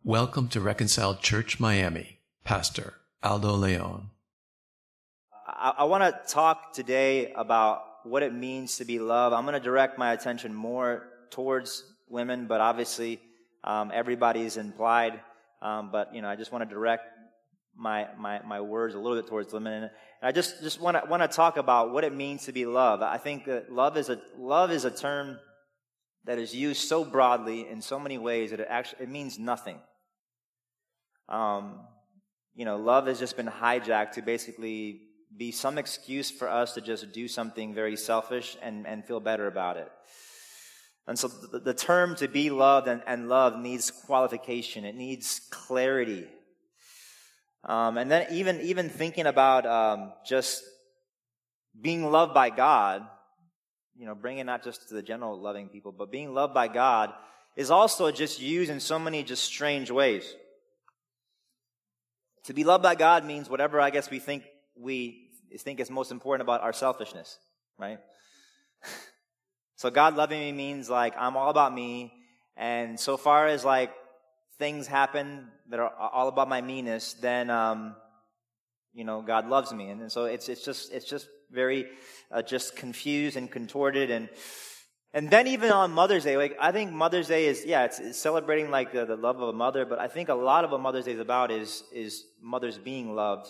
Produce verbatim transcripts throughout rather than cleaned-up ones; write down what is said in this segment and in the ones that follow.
Welcome to Reconciled Church Miami, Pastor Aldo Leon. I, I want to talk today about what it means to be loved. I'm going to direct my attention more towards women, but obviously um, everybody is implied. Um, but you know, I just want to direct my my my words a little bit towards women, and I just just want to want to talk about what it means to be loved. I think that love is a love is a term that is used so broadly in so many ways that it actually it means nothing. Um, you know, love has just been hijacked to basically be some excuse for us to just do something very selfish and, and feel better about it. And so the, the term to be loved and, and love needs qualification. It needs clarity. Um, and then even, even thinking about um, just being loved by God, you know, bringing not just to the general loving people, but being loved by God is also just used in so many just strange ways. To be loved by God means whatever I guess we think we think is most important about our selfishness, right? So God loving me means like I'm all about me, and so far as like things happen that are all about my meanness, then um, you know God loves me, and, and so it's it's just it's just very uh, just confused and contorted, and and then even on Mother's Day, like I think Mother's Day is yeah it's, it's celebrating like the, the love of a mother, but I think a lot of what Mother's Day is about is is mothers being loved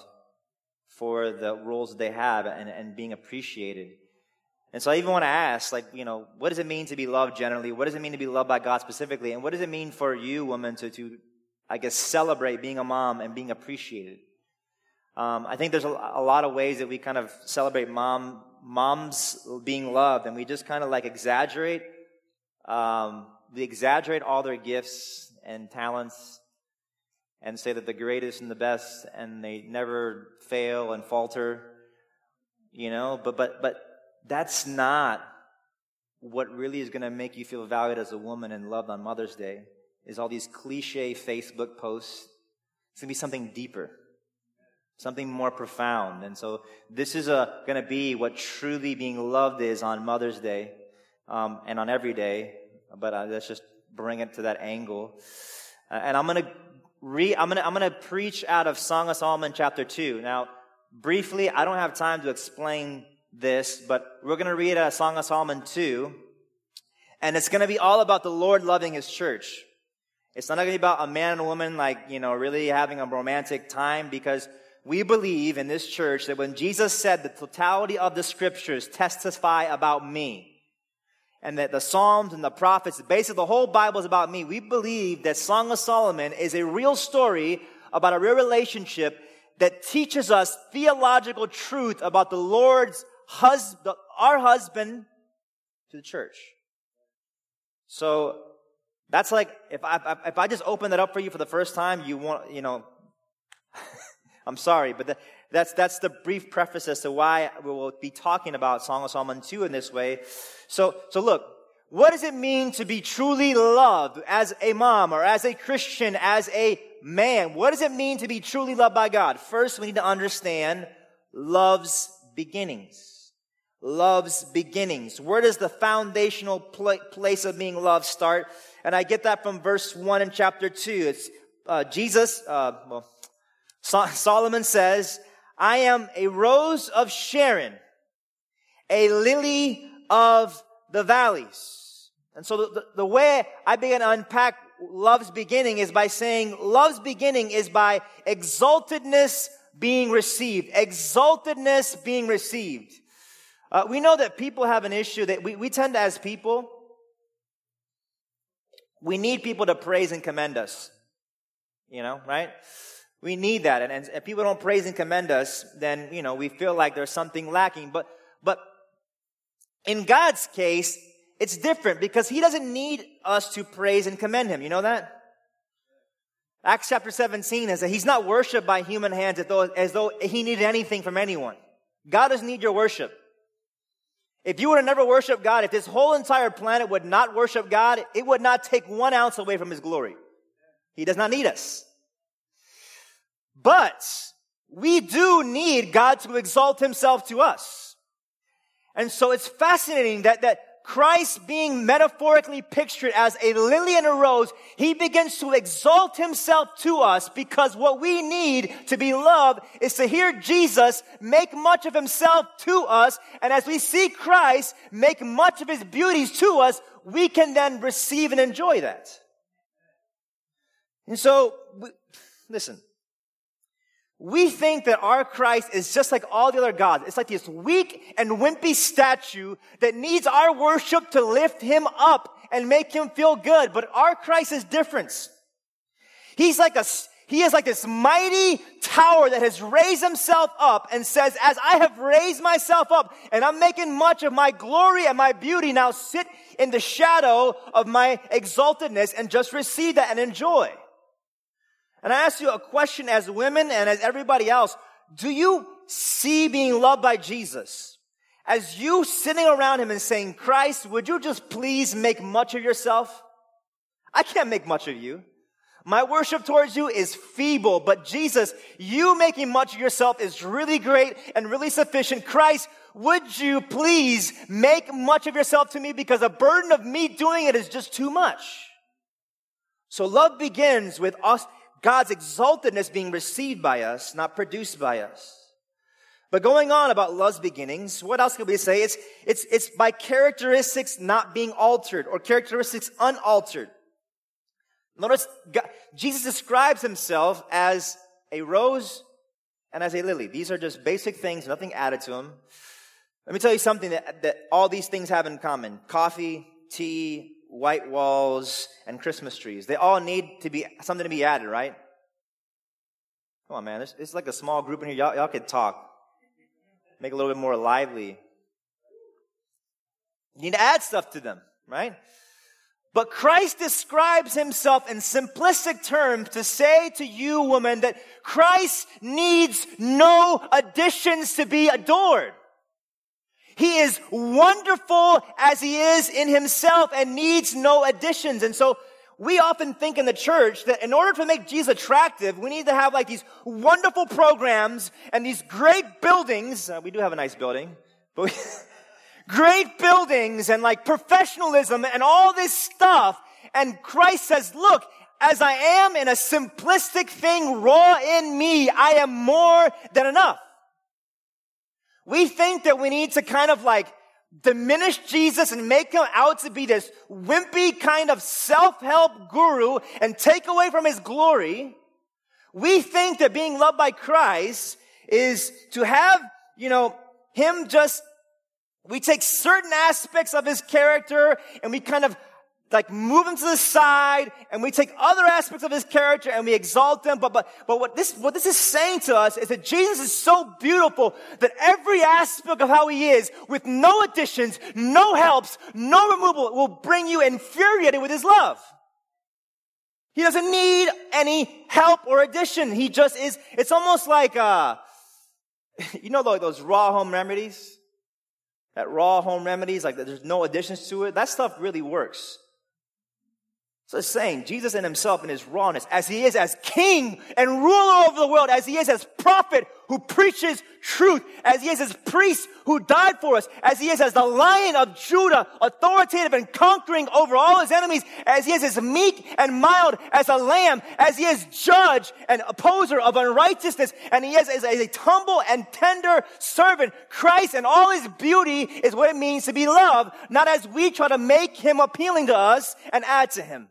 for the roles that they have and, and being appreciated. And so I even want to ask, like, you know, what does it mean to be loved generally? What does it mean to be loved by God specifically? And what does it mean for you, woman, to, to I guess, celebrate being a mom and being appreciated? Um, I think there's a, a lot of ways that we kind of celebrate mom, moms being loved, and we just kind of like exaggerate. Um, we exaggerate all their gifts and talents and say that the greatest and the best, and they never fail and falter, you know. But but but that's not what really is going to make you feel valued as a woman and loved on Mother's Day. Is all these cliche Facebook posts. It's going to be something deeper, something more profound. And so this is a, going to be what truly being loved is on Mother's Day um, and on every day. But uh, let's just bring it to that angle. Uh, and I'm going to re I'm going to I'm going to preach out of Song of Solomon chapter two. Now, briefly, I don't have time to explain this, but we're going to read a Song of Solomon two, and it's going to be all about the Lord loving His church. It's not going to be about a man and a woman, like, you know, really having a romantic time, because we believe in this church that when Jesus said the totality of the scriptures testify about me, and that the Psalms and the prophets, basically the whole Bible is about me, we believe that Song of Solomon is a real story about a real relationship that teaches us theological truth about the Lord's husband, our husband to the church. So that's like, if I if I just open that up for you for the first time, you want, you know, I'm sorry, but the, that's that's the brief preface as to why we will be talking about Song of Solomon two in this way. So so look, what does it mean to be truly loved as a mom or as a Christian, as a man? What does it mean to be truly loved by God? First, we need to understand love's beginnings. Love's beginnings. Where does the foundational pl- place of being loved start? And I get that from verse one in chapter two. It's uh, Jesus, uh, well, so- Solomon says, I am a rose of Sharon, a lily of the valleys. And so the, the, the way I begin to unpack love's beginning is by saying love's beginning is by exaltedness being received. Exaltedness being received. Uh, we know that people have an issue that we, we tend to, as people, we need people to praise and commend us. You know, right? We need that. And, and if people don't praise and commend us, then, you know, we feel like there's something lacking. But, but in God's case, it's different because He doesn't need us to praise and commend Him. You know that? Acts chapter seventeen is that He's not worshipped by human hands as though, as though He needed anything from anyone. God doesn't need your worship. If you were to never worship God, if this whole entire planet would not worship God, it would not take one ounce away from His glory. He does not need us. But we do need God to exalt Himself to us. And so it's fascinating that, that Christ being metaphorically pictured as a lily and a rose, he begins to exalt himself to us because what we need to be loved is to hear Jesus make much of himself to us. And as we see Christ make much of his beauties to us, we can then receive and enjoy that. And so, we, listen. We think that our Christ is just like all the other gods. It's like this weak and wimpy statue that needs our worship to lift him up and make him feel good. But our Christ is different. He's like a, he is like this mighty tower that has raised himself up and says, as I have raised myself up and I'm making much of my glory and my beauty, now sit in the shadow of my exaltedness and just receive that and enjoy. And I ask you a question as women and as everybody else. Do you see being loved by Jesus as you sitting around him and saying, Christ, would you just please make much of yourself? I can't make much of you. My worship towards you is feeble, but Jesus, you making much of yourself is really great and really sufficient. Christ, would you please make much of yourself to me because the burden of me doing it is just too much. So love begins with us, God's exaltedness being received by us, not produced by us. But going on about love's beginnings, what else could we say? It's, it's, it's by characteristics not being altered or characteristics unaltered. Notice God, Jesus describes himself as a rose and as a lily. These are just basic things, nothing added to them. Let me tell you something that, that all these things have in common. Coffee, tea, white walls, and Christmas trees. They all need to be something to be added, right? Come on, man. It's, it's like a small group in here. Y'all, y'all could talk. Make it a little bit more lively. You need to add stuff to them, right? But Christ describes himself in simplistic terms to say to you, woman, that Christ needs no additions to be adored. He is wonderful as he is in himself and needs no additions. And so we often think in the church that in order to make Jesus attractive, we need to have like these wonderful programs and these great buildings. Uh, we do have a nice building, but we, great buildings and like professionalism and all this stuff. And Christ says, look, as I am in a simplistic thing raw in me, I am more than enough. We think that we need to kind of like diminish Jesus and make him out to be this wimpy kind of self-help guru and take away from his glory. We think that being loved by Christ is to have, you know, him just, we take certain aspects of his character and we kind of like move him to the side and we take other aspects of his character and we exalt them. But, but, but what this, what this is saying to us is that Jesus is so beautiful that every aspect of how he is, with no additions, no helps, no removal, will bring you infuriated with his love. He doesn't need any help or addition. He just is, it's almost like, uh, you know, like those raw home remedies? That raw home remedies, like there's no additions to it. That stuff really works. So it's saying Jesus in himself in his rawness, as he is as king and ruler over the world, as he is as prophet who preaches truth, as he is as priest who died for us, as he is as the Lion of Judah, authoritative and conquering over all his enemies, as he is as meek and mild as a lamb, as he is judge and opposer of unrighteousness, and he is as a humble and tender servant. Christ and all his beauty is what it means to be loved, not as we try to make him appealing to us and add to him.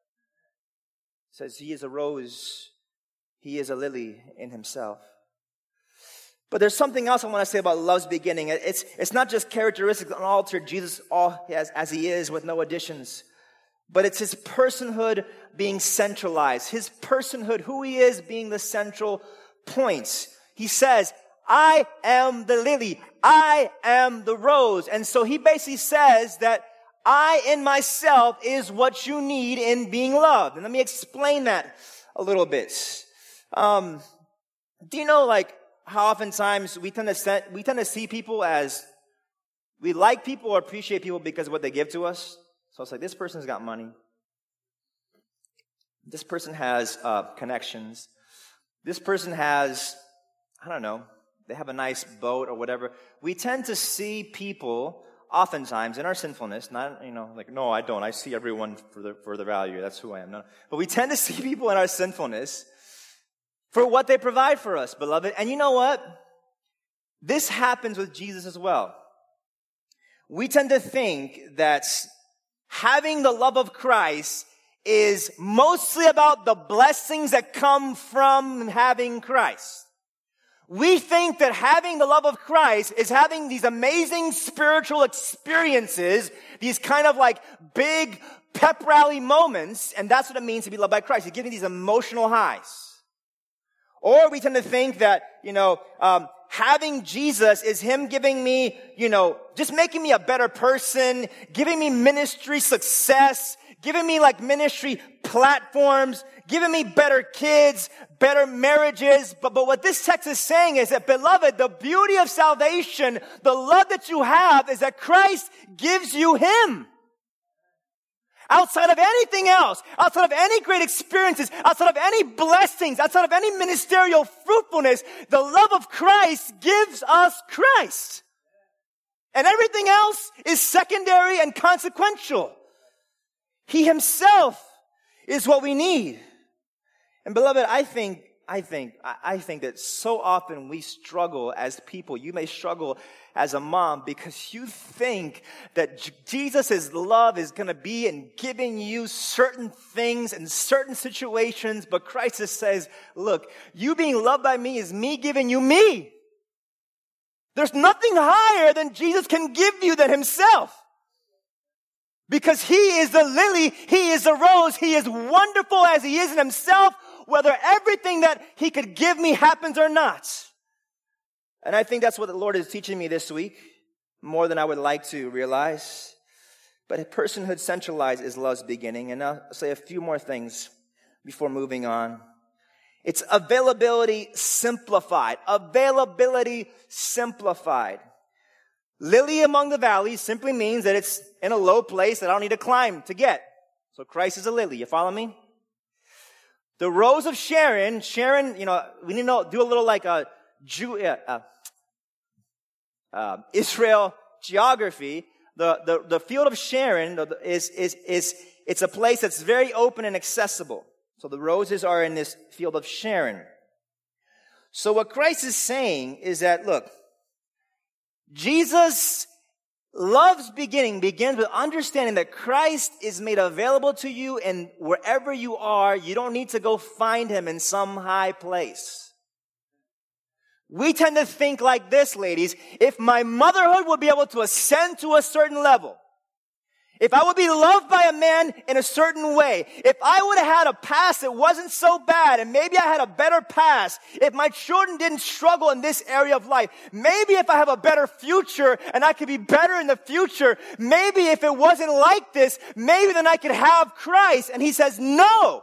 It says he is a rose, he is a lily in himself. But there's something else I want to say about love's beginning. It's, it's not just characteristics unaltered, Jesus all as, as he is with no additions. But it's his personhood being centralized. His personhood, who he is, being the central point. He says, I am the lily. I am the rose. And so he basically says that I in myself is what you need in being loved. And let me explain that a little bit. Um, do you know, like, how oftentimes we tend to set, we tend to see people as, we like people or appreciate people because of what they give to us. So it's like, this person's got money. This person has uh, connections. This person has, I don't know, they have a nice boat or whatever. We tend to see people oftentimes in our sinfulness, not, you know, like, no, I don't. I see everyone for the, for the value. That's who I am. No. But we tend to see people in our sinfulness for what they provide for us, beloved. And you know what? This happens with Jesus as well. We tend to think that having the love of Christ is mostly about the blessings that come from having Christ. We think that having the love of Christ is having these amazing spiritual experiences, these kind of like big pep rally moments, and that's what it means to be loved by Christ. He's giving these emotional highs. Or we tend to think that, you know, um, having Jesus is Him giving me, you know, just making me a better person, giving me ministry success, giving me like ministry platforms, giving me better kids, better marriages. But, but what this text is saying is that, beloved, the beauty of salvation, the love that you have, is that Christ gives you Him. Outside of anything else, outside of any great experiences, outside of any blessings, outside of any ministerial fruitfulness, the love of Christ gives us Christ. And everything else is secondary and consequential. He Himself is what we need. And beloved, I think, I think, I think that so often we struggle as people. You may struggle as a mom because you think that J- Jesus' love is going to be in giving you certain things in certain situations, but Christ just says, look, you being loved by me is me giving you me. There's nothing higher than Jesus can give you than Himself. Because He is the lily, He is the rose, He is wonderful as He is in Himself, whether everything that He could give me happens or not. And I think that's what the Lord is teaching me this week, more than I would like to realize. But personhood centralized is love's beginning. And I'll say a few more things before moving on. It's availability simplified. Availability simplified. Lily among the valleys simply means that it's in a low place that I don't need to climb to get. So Christ is a lily. You follow me? The rose of Sharon, Sharon, you know, we need to know, do a little like a Jew, uh, uh, Israel geography. The, the, the field of Sharon is, is, is, it's a place that's very open and accessible. So the roses are in this field of Sharon. So what Christ is saying is that, look, Jesus' love's beginning begins with understanding that Christ is made available to you, and wherever you are, you don't need to go find Him in some high place. We tend to think like this, ladies. If my motherhood would be able to ascend to a certain level, if I would be loved by a man in a certain way, if I would have had a past that wasn't so bad, and maybe I had a better past, if my children didn't struggle in this area of life, maybe if I have a better future and I could be better in the future, maybe if it wasn't like this, maybe then I could have Christ. And He says, no.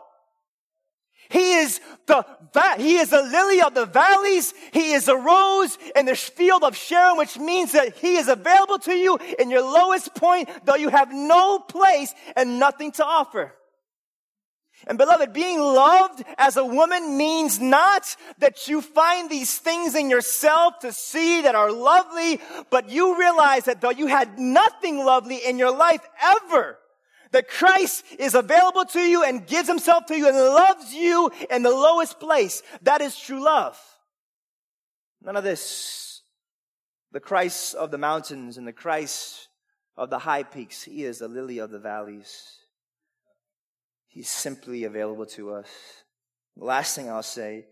He is the, he is the lily of the valleys. He is a rose in the field of Sharon, which means that He is available to you in your lowest point, though you have no place and nothing to offer. And beloved, being loved as a woman means not that you find these things in yourself to see that are lovely, but you realize that though you had nothing lovely in your life ever, that Christ is available to you and gives Himself to you and loves you in the lowest place. That is true love. None of this. The Christ of the mountains and the Christ of the high peaks. He is the lily of the valleys. He's simply available to us. The last thing I'll say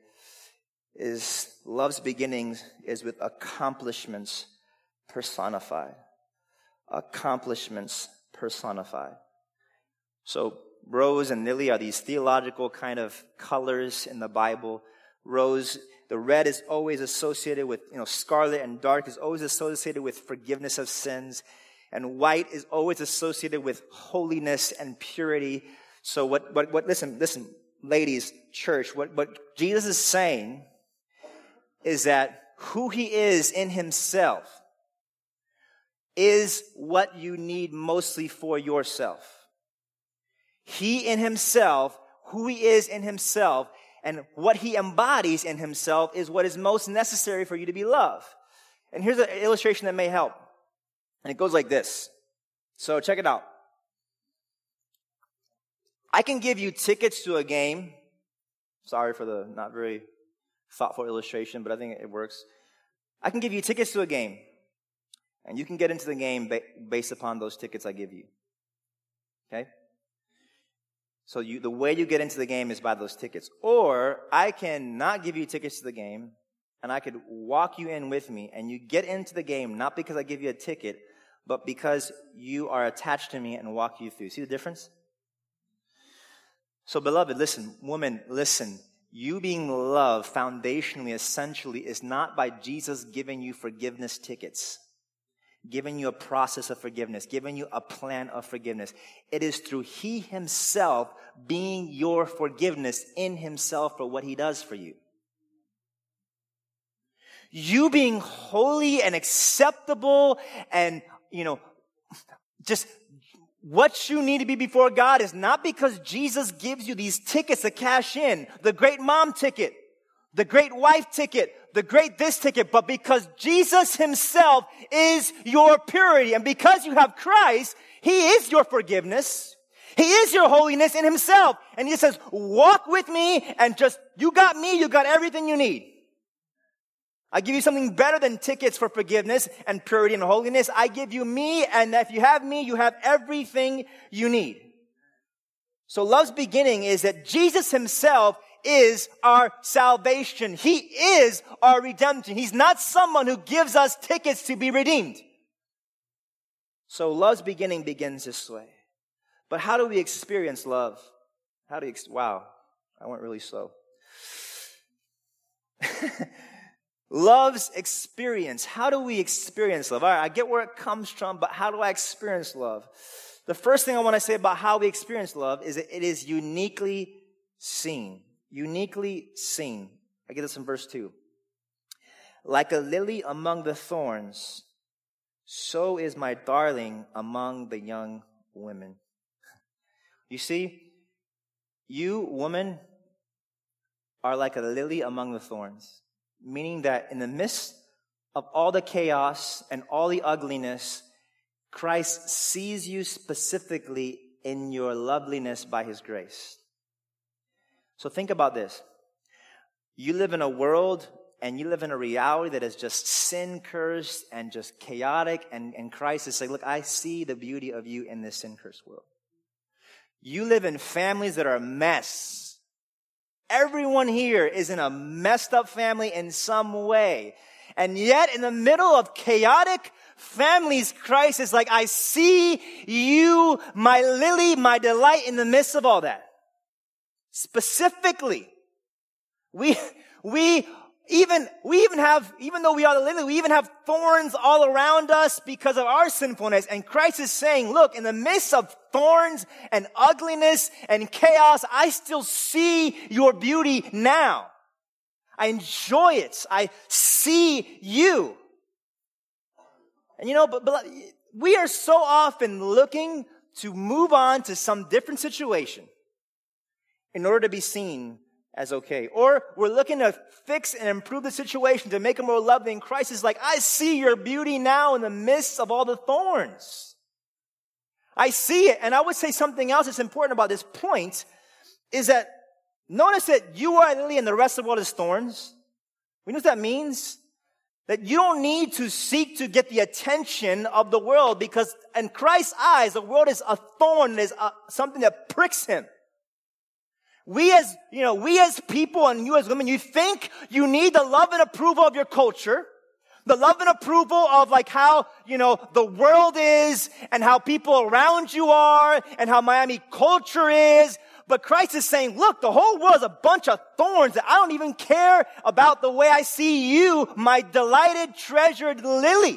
is love's beginnings is with accomplishments personified. Accomplishments personified. So rose and lily are these theological kind of colors in the Bible. Rose, the red is always associated with, you know, scarlet, and dark is always associated with forgiveness of sins. And white is always associated with holiness and purity. So what, what, what, listen, listen, ladies, church, what, what Jesus is saying is that who He is in Himself is what you need mostly for yourself. He in Himself, who He is in Himself, and what He embodies in Himself is what is most necessary for you to be loved. And here's an illustration that may help. And it goes like this. So check it out. I can give you tickets to a game. Sorry for the not very thoughtful illustration, but I think it works. I can give you tickets to a game. And you can get into the game ba- based upon those tickets I give you. Okay? So you, the way you get into the game is by those tickets. Or I can not give you tickets to the game, and I could walk you in with me, and you get into the game not because I give you a ticket, but because you are attached to me and walk you through. See the difference? So beloved, listen, woman, listen. You being loved foundationally, essentially, is not by Jesus giving you forgiveness tickets, giving you a process of forgiveness, giving you a plan of forgiveness. It is through He Himself being your forgiveness in Himself for what He does for you. You being holy and acceptable and, you know, just what you need to be before God is not because Jesus gives you these tickets to cash in, the great mom ticket, the great wife ticket, the great this ticket, but because Jesus Himself is your purity. And because you have Christ, He is your forgiveness. He is your holiness in Himself. And He says, walk with me and just, you got me, you got everything you need. I give you something better than tickets for forgiveness and purity and holiness. I give you me, and if you have me, you have everything you need. So love's beginning is that Jesus Himself is our salvation. He is our redemption. He's not someone who gives us tickets to be redeemed. So love's beginning begins this way. But how do we experience love? How do you, ex- wow, I went really slow. Love's experience. How do we experience love? All right, I get where it comes from, but how do I experience love? The first thing I want to say about how we experience love is that it is uniquely seen. Uniquely seen. I get this in verse two. Like a lily among the thorns, so is my darling among the young women. You see, you, woman, are like a lily among the thorns. Meaning that in the midst of all the chaos and all the ugliness, Christ sees you specifically in your loveliness by His grace. So think about this. You live in a world and you live in a reality that is just sin-cursed and just chaotic, and, and Christ is saying, look, I see the beauty of you in this sin-cursed world. You live in families that are a mess. Everyone here is in a messed up family in some way. And yet in the middle of chaotic families, Christ is like, I see you, my lily, my delight in the midst of all that. Specifically, we, we even, we even have, even though we are the lily, we even have thorns all around us because of our sinfulness. And Christ is saying, look, in the midst of thorns and ugliness and chaos, I still see your beauty now. I enjoy it. I see you. And you know, but, but we are so often looking to move on to some different situation in order to be seen as okay. Or we're looking to fix and improve the situation to make it more lovely. And Christ is like, I see your beauty now in the midst of all the thorns. I see it. And I would say something else that's important about this point is that notice that you are a lily and the rest of the world is thorns. You know what that means? That you don't need to seek to get the attention of the world, because in Christ's eyes, the world is a thorn, is a, something that pricks Him. We as, you know, we as people and you as women, you think you need the love and approval of your culture, the love and approval of like how, you know, the world is and how people around you are and how Miami culture is. But Christ is saying, look, the whole world is a bunch of thorns that I don't even care about the way I see you, my delighted, treasured lily.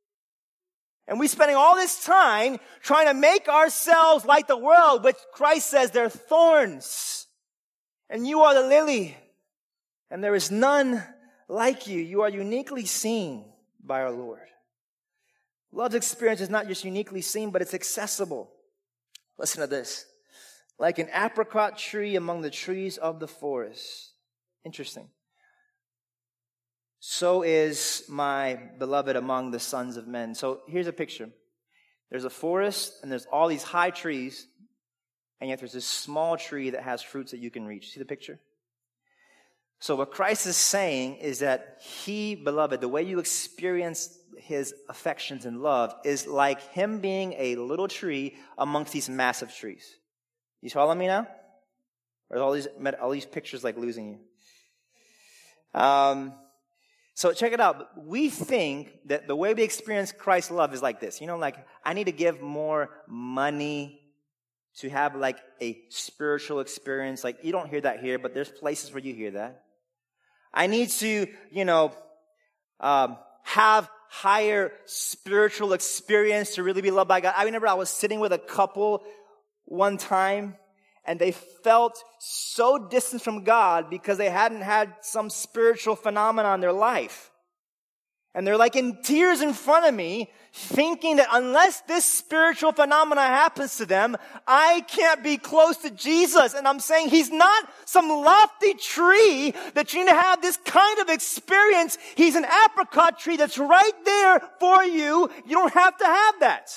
And we're spending all this time trying to make ourselves like the world, which Christ says they're thorns. And you are the lily. And there is none like you. You are uniquely seen by our Lord. Love's experience is not just uniquely seen, but it's accessible. Listen to this. Like an apricot tree among the trees of the forest. Interesting. so is my beloved among the sons of men. So here's a picture. There's a forest, and there's all these high trees, and yet there's this small tree that has fruits that you can reach. See the picture? So what Christ is saying is that he, beloved, the way you experience his affections and love is like him being a little tree amongst these massive trees. You follow me now? Or all these all these pictures like losing you? Um, so check it out. We think that the way we experience Christ's love is like this. You know, like I need to give more money to have like a spiritual experience. Like you don't hear that here, but there's places where you hear that. I need to, you know, um, have higher spiritual experience to really be loved by God. I remember I was sitting with a couple one time, and they felt so distant from God because they hadn't had some spiritual phenomenon in their life. And they're like in tears in front of me, thinking that unless this spiritual phenomena happens to them, I can't be close to Jesus. And I'm saying he's not some lofty tree that you need to have this kind of experience. He's an apricot tree that's right there for you. You don't have to have that.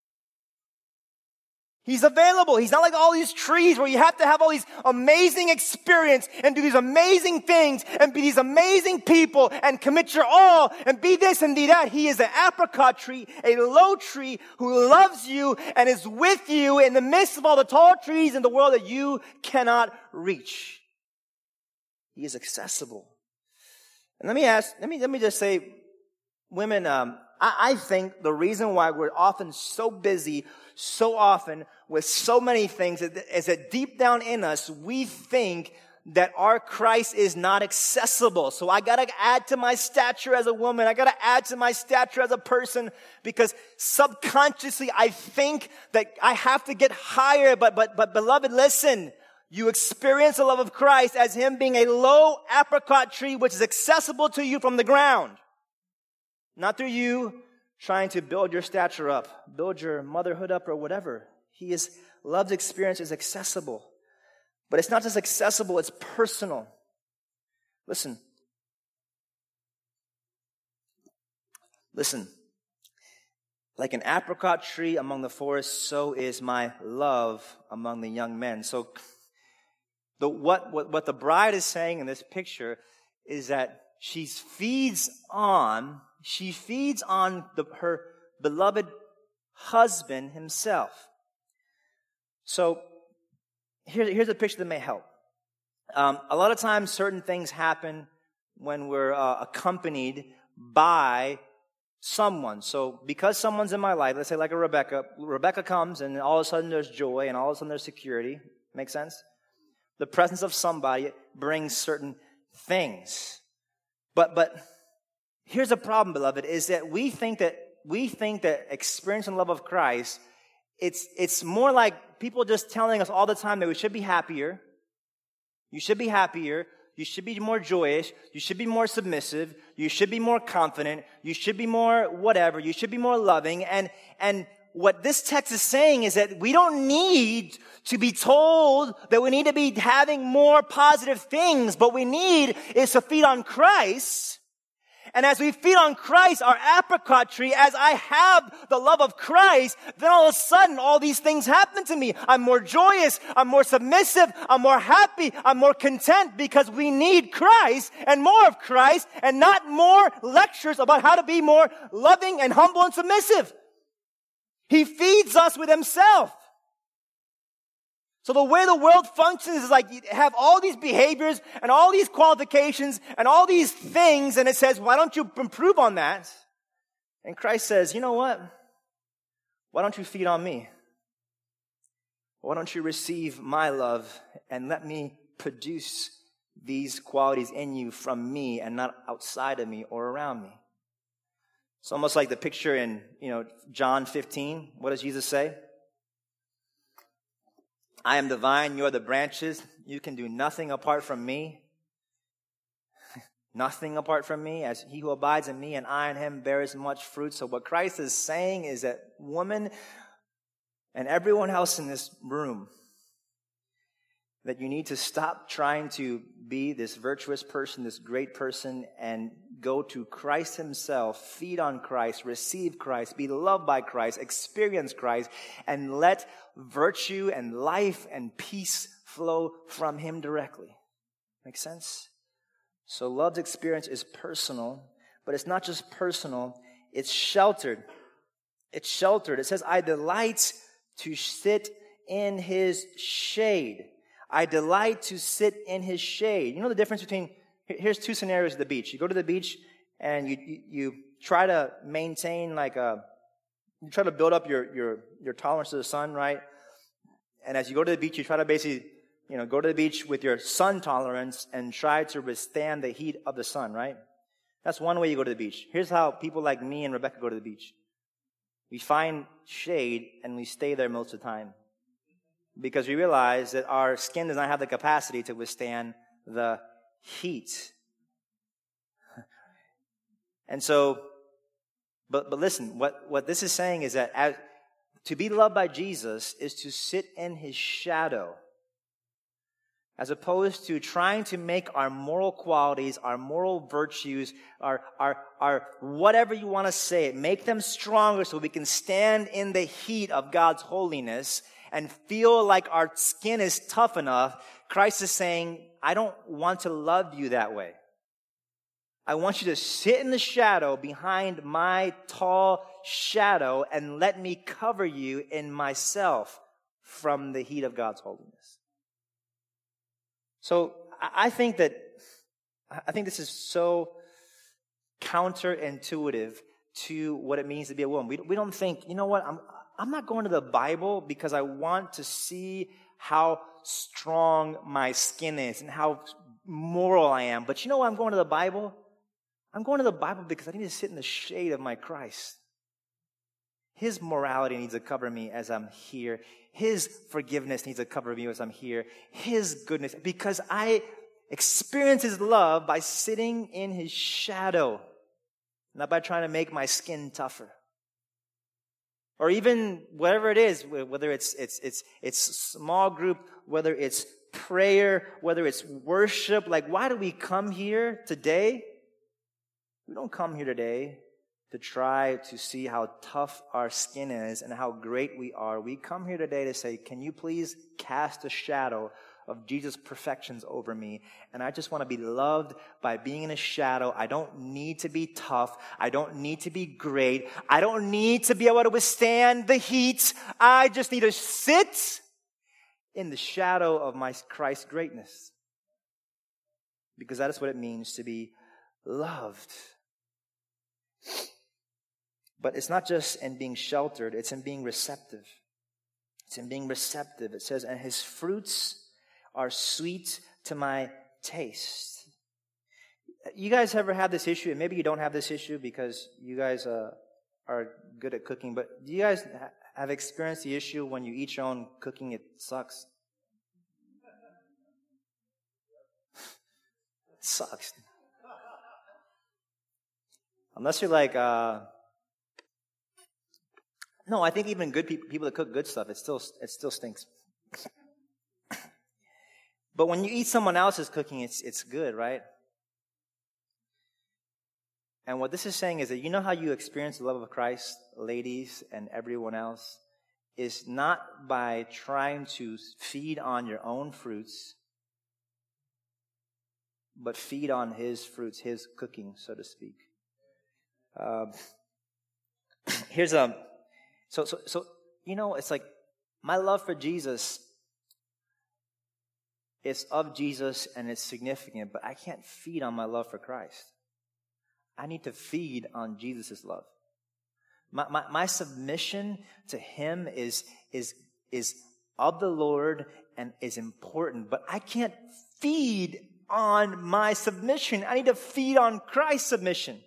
He's available. He's not like all these trees where you have to have all these amazing experience and do these amazing things and be these amazing people and commit your all and be this and be that. He is an apricot tree, a low tree who loves you and is with you in the midst of all the tall trees in the world that you cannot reach. He is accessible. And let me ask, let me, let me just say, women, um, I, I think the reason why we're often so busy so often with so many things is that deep down in us, we think that our Christ is not accessible. So I gotta add to my stature as a woman. I gotta add to my stature as a person because subconsciously I think that I have to get higher. But, but, but beloved, listen. You experience the love of Christ as him being a low apricot tree which is accessible to you from the ground. Not through you trying to build your stature up, build your motherhood up or whatever. He is, love's experience is accessible. But it's not just accessible, it's personal. Listen. Listen. Like an apricot tree among the forest, so is my love among the young men. So the, what, what, what the bride is saying in this picture is that she feeds on She feeds on the, her beloved husband himself. So here, here's a picture that may help. Um, a lot of times certain things happen when we're uh, accompanied by someone. So because someone's in my life, let's say like a Rebecca, Rebecca comes and all of a sudden there's joy and all of a sudden there's security. Make sense? The presence of somebody brings certain things. But, but, Here's a problem, beloved, is that we think that we think that experience and love of Christ, it's it's more like people just telling us all the time that we should be happier. You should be happier. You should be more joyous. You should be more submissive. You should be more confident. You should be more whatever. You should be more loving. And and what this text is saying is that we don't need to be told that we need to be having more positive things. What we need is to feed on Christ. And as we feed on Christ, our apricot tree, as I have the love of Christ, then all of a sudden, all these things happen to me. I'm more joyous, I'm more submissive, I'm more happy, I'm more content because we need Christ and more of Christ and not more lectures about how to be more loving and humble and submissive. He feeds us with himself. So the way the world functions is like you have all these behaviors and all these qualifications and all these things, and it says, why don't you improve on that? And Christ says, you know what? Why don't you feed on me? Why don't you receive my love and let me produce these qualities in you from me and not outside of me or around me? It's almost like the picture in, you know, John fifteen. What does Jesus say? I am the vine, you are the branches. You can do nothing apart from me. Nothing apart from me. As he who abides in me and I in him bears much fruit. So what Christ is saying is that woman and everyone else in this room, that you need to stop trying to be this virtuous person, this great person, and go to Christ himself, feed on Christ, receive Christ, be loved by Christ, experience Christ, and let virtue and life and peace flow from him directly. Make sense? So love's experience is personal, but it's not just personal, it's sheltered. It's sheltered. It says, I delight to sit in his shade. I delight to sit in his shade. You know the difference between, here's two scenarios at the beach. You go to the beach and you, you, you try to maintain like a, you try to build up your, your, your tolerance to the sun, right? And as you go to the beach, you try to basically, you know, go to the beach with your sun tolerance and try to withstand the heat of the sun, right? That's one way you go to the beach. Here's how people like me and Rebecca go to the beach. We find shade and we stay there most of the time because we realize that our skin does not have the capacity to withstand the heat. And so, but but listen, what, what this is saying is that as, to be loved by Jesus is to sit in his shadow, as opposed to trying to make our moral qualities, our moral virtues, our, our, our whatever you want to say, make them stronger so we can stand in the heat of God's holiness and feel like our skin is tough enough. Christ is saying, I don't want to love you that way. I want you to sit in the shadow behind my tall shadow and let me cover you in myself from the heat of God's holiness. So I think that, I think this is so counterintuitive to what it means to be a woman. We, we don't think, you know what, I'm, I'm not going to the Bible because I want to see how strong my skin is and how moral I am. But you know why I'm going to the Bible? I'm going to the Bible because I need to sit in the shade of my Christ. His morality needs to cover me as I'm here. His forgiveness needs to cover me as I'm here. His goodness, because I experience his love by sitting in his shadow, not by trying to make my skin tougher. Or even whatever it is, whether it's it's it's it's small group, whether it's prayer, whether it's worship. Like, why do we come here today? We don't come here today to try to see how tough our skin is and how great we are. We come here today to say, can you please cast a shadow of Jesus' perfections over me? And I just want to be loved by being in a shadow. I don't need to be tough. I don't need to be great. I don't need to be able to withstand the heat. I just need to sit in the shadow of my Christ's greatness. Because that is what it means to be loved. But it's not just in being sheltered, it's in being receptive. It's in being receptive. It says, and his fruits are sweet to my taste. You guys ever have this issue? And maybe you don't have this issue because you guys uh, are good at cooking. But do you guys ha- have experienced the issue when you eat your own cooking, it sucks? It sucks. Unless you're like... Uh, No, I think even good people, people that cook good stuff, it still it still stinks. But when you eat someone else's cooking, it's it's good, right? And what this is saying is that you know how you experience the love of Christ, ladies and everyone else, is not by trying to feed on your own fruits, but feed on his fruits, his cooking, so to speak. Uh, here's a... So, so, so, you know, it's like my love for Jesus is of Jesus and it's significant, but I can't feed on my love for Christ. I need to feed on Jesus' love. My, my, my submission to him is, is, is of the Lord and is important, but I can't feed on my submission. I need to feed on Christ's submission.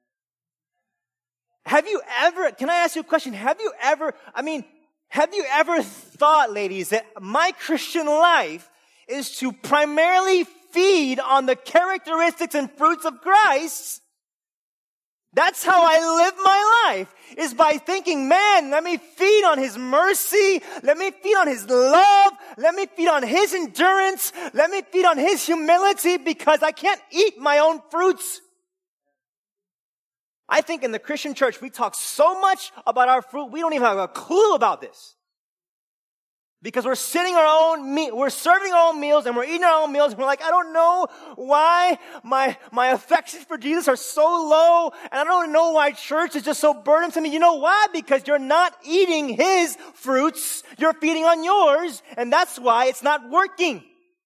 Have you ever, can I ask you a question? Have you ever, I mean, have you ever thought, ladies, that my Christian life is to primarily feed on the characteristics and fruits of Christ? That's how I live my life, is by thinking, man, let me feed on his mercy, let me feed on his love, let me feed on his endurance, let me feed on his humility, because I can't eat my own fruits. I think in the Christian church, we talk so much about our fruit, we don't even have a clue about this. Because we're sitting our own meal, we're serving our own meals and we're eating our own meals and we're like, I don't know why my, my affections for Jesus are so low and I don't know why church is just so burdensome. You know why? Because you're not eating His fruits, you're feeding on yours, and that's why it's not working.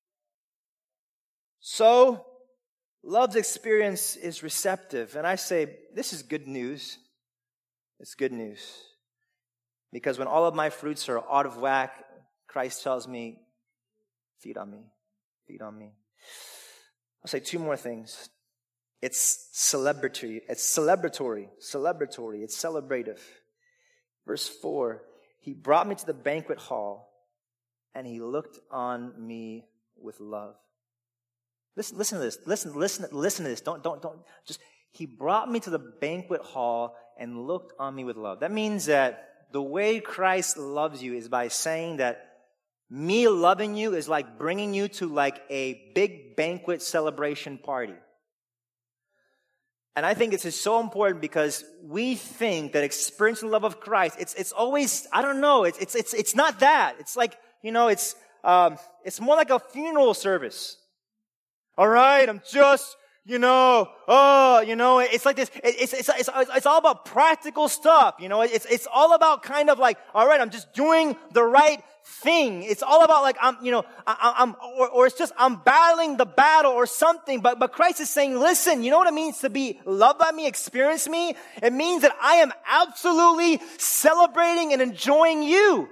So, love's experience is receptive, and I say, this is good news. It's good news. Because when all of my fruits are out of whack, Christ tells me, feed on me, feed on me. I'll say two more things. It's celebratory, it's celebratory, celebratory, it's celebrative. Verse four, He brought me to the banquet hall and He looked on me with love. Listen, listen to this, listen, listen, listen to this. Don't, don't, don't, just, He brought me to the banquet hall and looked on me with love. That means that the way Christ loves you is by saying that me loving you is like bringing you to like a big banquet celebration party. And I think this is so important because we think that experiencing the love of Christ, it's it's always, I don't know, it's it's it's it's not that. It's like, you know, it's um it's more like a funeral service. All right, I'm just, you know, oh, you know, it's like this, it's, it's, it's, it's all about practical stuff, you know, it's, it's all about kind of like, all right, I'm just doing the right thing. It's all about like, I'm, you know, I, I'm, or, or it's just, I'm battling the battle or something, but, but Christ is saying, listen, you know what it means to be loved by me, experience me? It means that I am absolutely celebrating and enjoying you.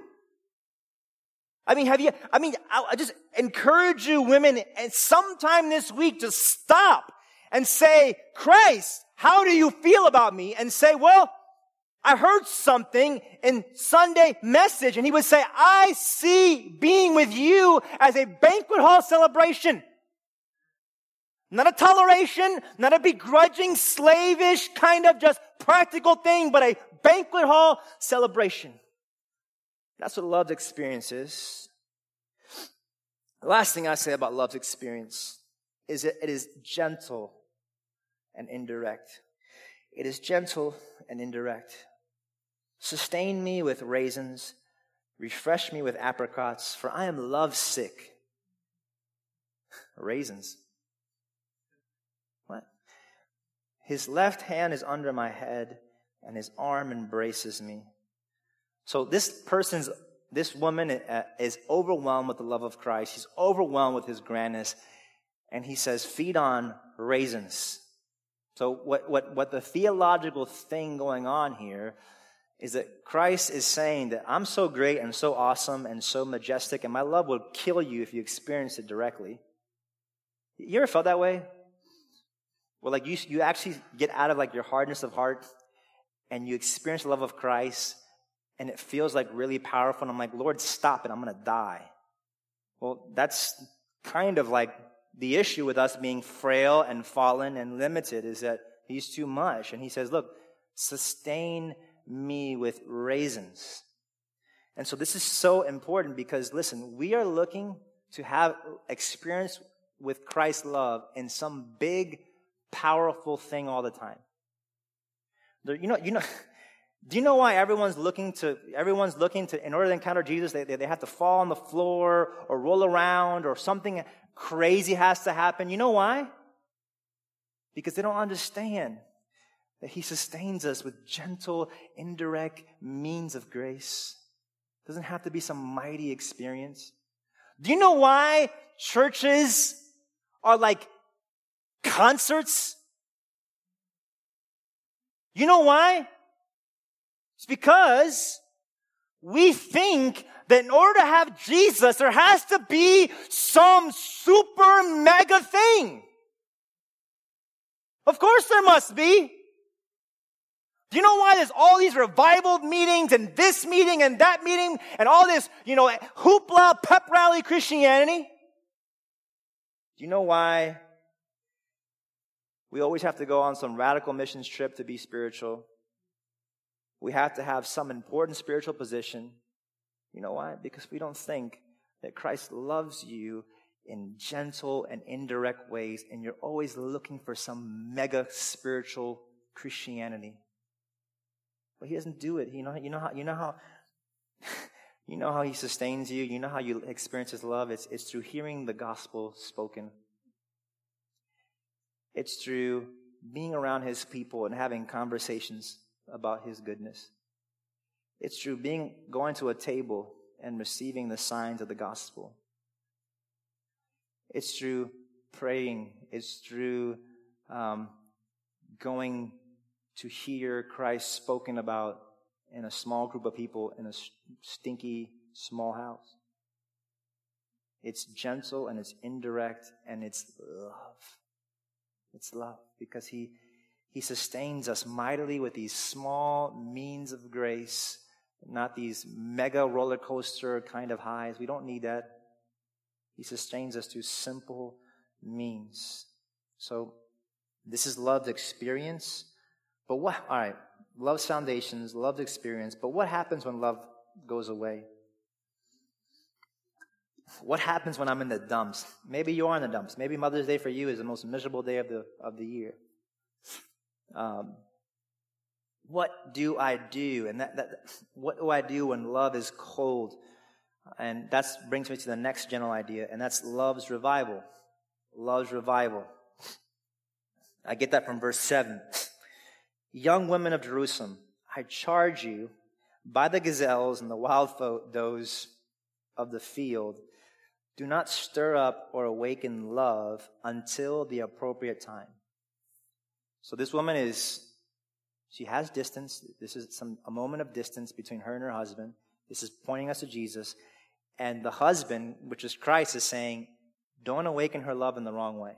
I mean, have you, I mean, I, I just encourage you women and sometime this week to stop and say, Christ, how do you feel about me? And say, well, I heard something in Sunday message, and He would say, I see being with you as a banquet hall celebration. Not a toleration, not a begrudging, slavish kind of just practical thing, but a banquet hall celebration. That's what love's experience is. The last thing I say about love's experience is that it is gentle and indirect. It is gentle and indirect. Sustain me with raisins, refresh me with apricots, for I am lovesick. Raisins. What? His left hand is under my head, and His arm embraces me. So this person's, this woman is overwhelmed with the love of Christ. She's overwhelmed with His grandness. And He says, feed on raisins. So what, what, what the theological thing going on here is that Christ is saying that I'm so great and so awesome and so majestic, and my love will kill you if you experience it directly. You ever felt that way? Well, like you, you actually get out of like your hardness of heart and you experience the love of Christ, and it feels like really powerful, and I'm like, Lord, stop it, I'm going to die. Well, that's kind of like the issue with us being frail and fallen and limited, is that He's too much. And He says, look, sustain me with raisins. And so this is so important because, listen, we are looking to have experience with Christ's love in some big, powerful thing all the time. You know, you know, do you know why everyone's looking to, everyone's looking to, in order to encounter Jesus, they, they, they have to fall on the floor or roll around or something crazy has to happen. You know why? Because they don't understand that He sustains us with gentle, indirect means of grace. It doesn't have to be some mighty experience. Do you know why churches are like concerts? You know why? It's because we think that in order to have Jesus, there has to be some super mega thing. Of course there must be. Do you know why there's all these revival meetings and this meeting and that meeting and all this, you know, hoopla, pep rally Christianity? Do you know why we always have to go on some radical missions trip to be spiritual? We have to have some important spiritual position. You know why? Because we don't think that Christ loves you in gentle and indirect ways, and you're always looking for some mega spiritual Christianity. But he doesn't do it. You know, you know how, you know how, you know how he sustains you. You know how you experience his love. It's, it's through hearing the gospel spoken. It's through being around his people and having conversations about his goodness. It's through being, going to a table and receiving the signs of the gospel. It's through praying. It's through um, going to hear Christ spoken about in a small group of people in a stinky small house. It's gentle and it's indirect and it's love. It's love because he, he sustains us mightily with these small means of grace, not these mega roller coaster kind of highs. We don't need that. He sustains us through simple means. So this is love's experience. But what, all right, love's foundations, love's experience. But what happens when love goes away? What happens when I'm in the dumps? Maybe you are in the dumps. Maybe Mother's Day for you is the most miserable day of the of the year. Um, what do I do? And that, that what do I do when love is cold? And that brings me to the next general idea, and that's love's revival. Love's revival. I get that from verse seven. Young women of Jerusalem, I charge you by the gazelles and the wild does of the field, do not stir up or awaken love until the appropriate time. So this woman is, she has distance. This is some a moment of distance between her and her husband. This is pointing us to Jesus. And the husband, which is Christ, is saying, don't awaken her love in the wrong way.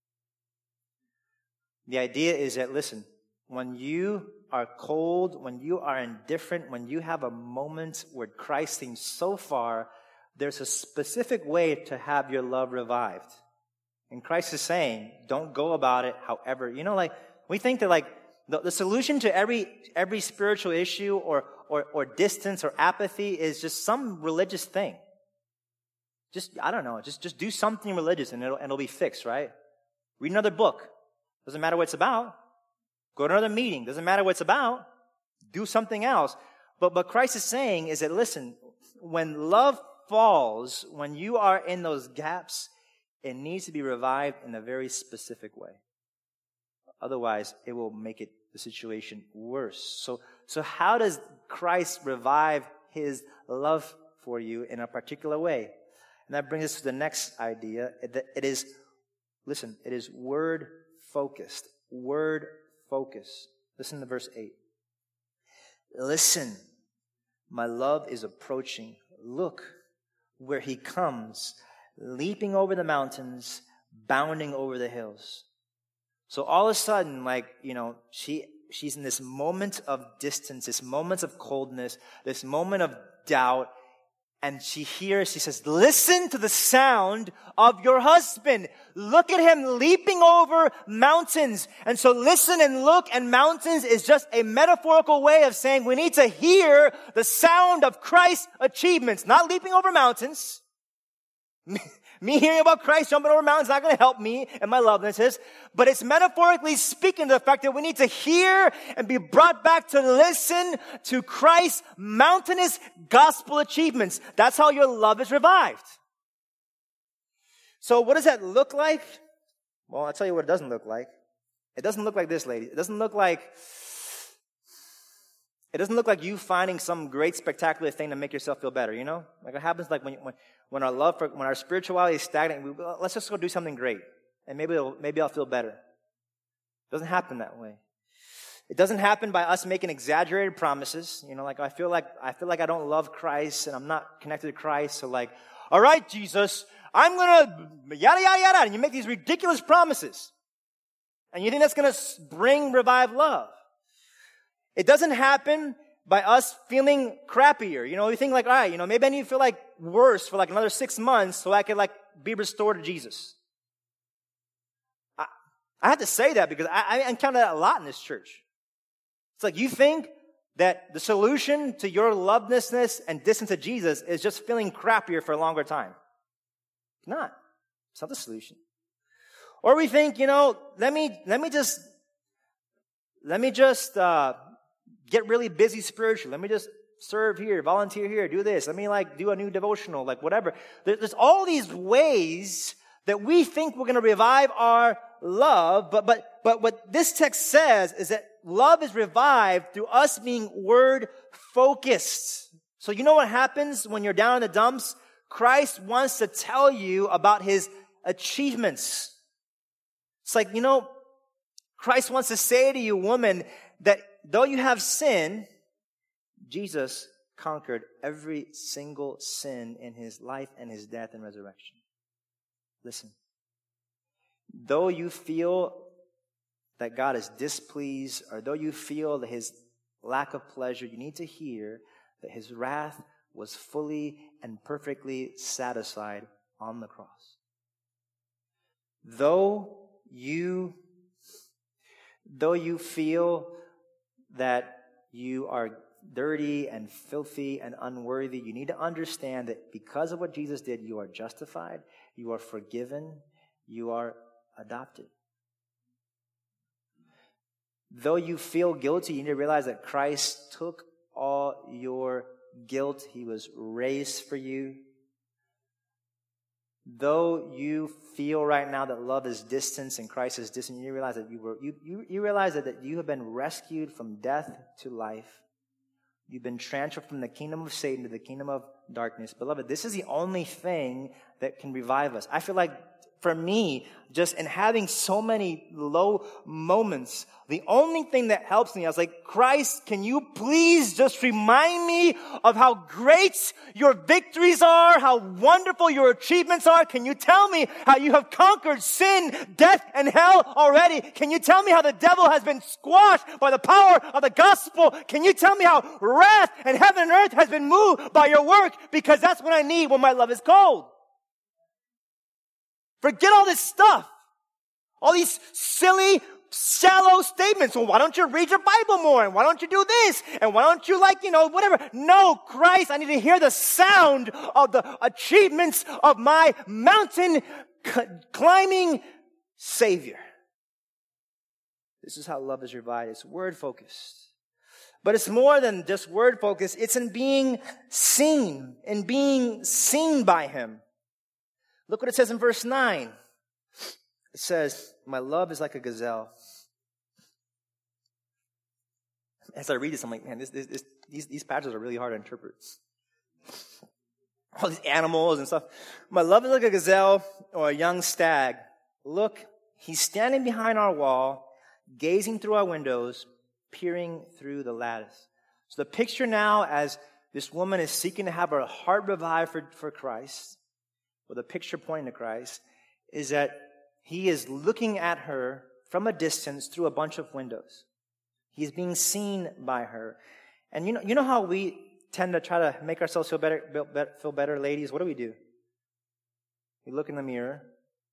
The idea is that, listen, when you are cold, when you are indifferent, when you have a moment where Christ seems so far, there's a specific way to have your love revived. And Christ is saying, don't go about it however. You know, like, we think that, like, the, the solution to every every spiritual issue or, or, or distance or apathy is just some religious thing. Just, I don't know, just, just do something religious and it'll, and it'll be fixed, right? Read another book. Doesn't matter what it's about. Go to another meeting. Doesn't matter what it's about. Do something else. But what Christ is saying is that, listen, when love falls, when you are in those gaps, it needs to be revived in a very specific way. Otherwise, it will make it the situation worse. So, so how does Christ revive his love for you in a particular way? And that brings us to the next idea. It, it is, listen, it is word focused. Word focused. Listen to verse eight. Listen, my love is approaching. Look where he comes, leaping over the mountains, bounding over the hills. So all of a sudden, like, you know, she she's in this moment of distance, this moment of coldness, this moment of doubt. And she hears, she says, listen to the sound of your husband. Look at him leaping over mountains. And so listen and look, and mountains is just a metaphorical way of saying we need to hear the sound of Christ's achievements. Not leaping over mountains. Me hearing about Christ jumping over mountains is not going to help me and my lovenesses. But it's metaphorically speaking to the fact that we need to hear and be brought back to listen to Christ's mountainous gospel achievements. That's how your love is revived. So what does that look like? Well, I'll tell you what it doesn't look like. It doesn't look like this, lady. It doesn't look like... It doesn't look like you finding some great spectacular thing to make yourself feel better, you know? Like it happens like when when, when our love for, when our spirituality is stagnant, we, well, let's just go do something great. And maybe it'll, maybe I'll feel better. It doesn't happen that way. It doesn't happen by us making exaggerated promises. You know, like I feel like, I feel like I don't love Christ and I'm not connected to Christ. So like, all right, Jesus, I'm gonna yada, yada, yada. And you make these ridiculous promises. And you think that's gonna bring revived love. It doesn't happen by us feeling crappier. You know, we think like, all right, you know, maybe I need to feel like worse for like another six months so I can like be restored to Jesus. I, I have to say that because I, I encounter that a lot in this church. It's like you think that the solution to your lovelessness and distance to Jesus is just feeling crappier for a longer time. It's not. It's not the solution. Or we think, you know, let me, let me just let me just uh, get really busy spiritually. Let me just serve here, volunteer here, do this. Let me like do a new devotional, like whatever. There's all these ways that we think we're going to revive our love, but but but what this text says is that love is revived through us being word focused. So you know what happens when you're down in the dumps? Christ wants to tell you about his achievements. It's like, you know, Christ wants to say to you, woman, that though you have sin, Jesus conquered every single sin in his life and his death and resurrection. Listen, though you feel that God is displeased, or though you feel that his lack of pleasure, you need to hear that his wrath was fully and perfectly satisfied on the cross. Though you, though you feel that you are dirty and filthy and unworthy, you need to understand that because of what Jesus did, you are justified, you are forgiven, you are adopted. Though you feel guilty, you need to realize that Christ took all your guilt. He was raised for you. Though you feel right now that love is distant and Christ is distant, you realize that you were you you, you realize that, that you have been rescued from death to life. You've been transferred from the kingdom of Satan to the kingdom of darkness. Beloved, this is the only thing that can revive us. I feel like for me, just in having so many low moments, the only thing that helps me, I was like, Christ, can you please just remind me of how great your victories are, how wonderful your achievements are? Can you tell me how you have conquered sin, death, and hell already? Can you tell me how the devil has been squashed by the power of the gospel? Can you tell me how wrath and heaven and earth has been moved by your work? Because that's what I need when my love is cold. Forget all this stuff. All these silly, shallow statements. Well, why don't you read your Bible more? And why don't you do this? And why don't you like, you know, whatever. No, Christ, I need to hear the sound of the achievements of my mountain climbing Savior. This is how love is revived. It's word focused. But it's more than just word focused. It's in being seen, in being seen by him. Look what it says in verse nine. It says, my love is like a gazelle. As I read this, I'm like, man, this, this, this, these, these passages are really hard to interpret. All these animals and stuff. My love is like a gazelle or a young stag. Look, he's standing behind our wall, gazing through our windows, peering through the lattice. So the picture now, as this woman is seeking to have her heart revived for, for Christ, or the picture pointing to Christ, is that he is looking at her from a distance through a bunch of windows. He's being seen by her. And you know, you know how we tend to try to make ourselves feel better, feel better, ladies? What do we do? We look in the mirror,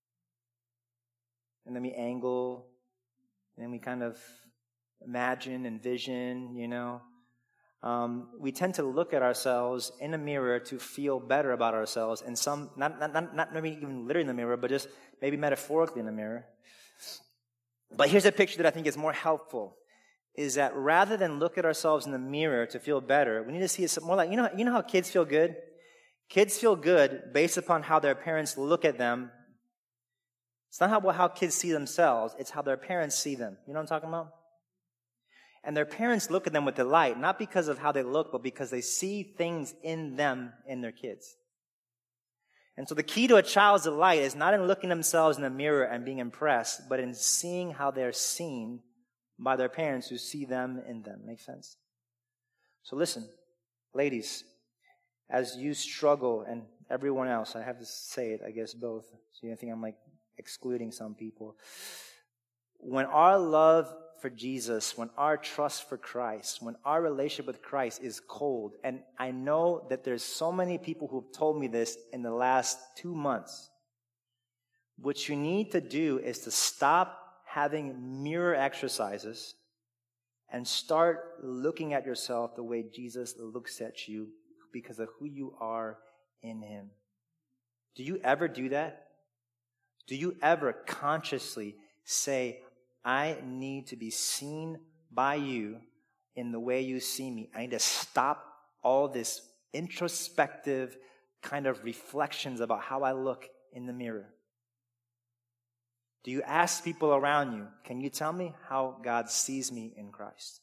and then we angle, and then we kind of imagine, envision, you know. Um, we tend to look at ourselves in a mirror to feel better about ourselves, and some, not, not, not, not maybe even literally in the mirror, but just maybe metaphorically in the mirror. But here's a picture that I think is more helpful, is that rather than look at ourselves in the mirror to feel better, we need to see it more like, you know, you know how kids feel good? Kids feel good based upon how their parents look at them. It's not how, how kids see themselves, it's how their parents see them. You know what I'm talking about? And their parents look at them with delight, not because of how they look, but because they see things in them, in their kids. And so the key to a child's delight is not in looking themselves in the mirror and being impressed, but in seeing how they're seen by their parents who see them in them. Make sense? So listen, ladies, as you struggle, and everyone else, I have to say it, I guess both, so you don't think I'm like excluding some people. When our love for Jesus, when our trust for Christ, when our relationship with Christ is cold, and I know that there's so many people who've told me this in the last two months, what you need to do is to stop having mirror exercises and start looking at yourself the way Jesus looks at you because of who you are in him. Do you ever do that? Do you ever consciously say, I need to be seen by you in the way you see me. I need to stop all this introspective kind of reflections about how I look in the mirror. Do you ask people around you, can you tell me how God sees me in Christ?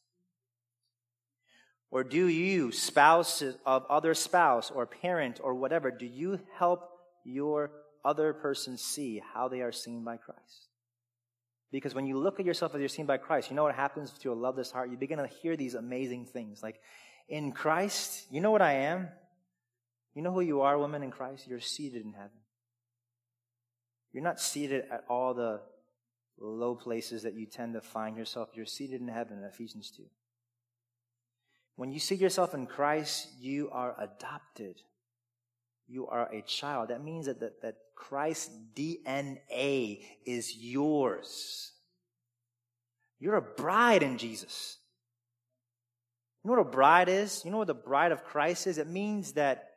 Or do you, spouse of other spouse or parent or whatever, do you help your other person see how they are seen by Christ? Because when you look at yourself as you're seen by Christ, you know what happens to your loveless heart? You begin to hear these amazing things. Like, in Christ, you know what I am? You know who you are, woman, in Christ? You're seated in heaven. You're not seated at all the low places that you tend to find yourself. You're seated in heaven in Ephesians two. When you see yourself in Christ, you are adopted. You are a child. That means that, that, that Christ's D N A is yours. You're a bride in Jesus. You know what a bride is? You know what the bride of Christ is? It means that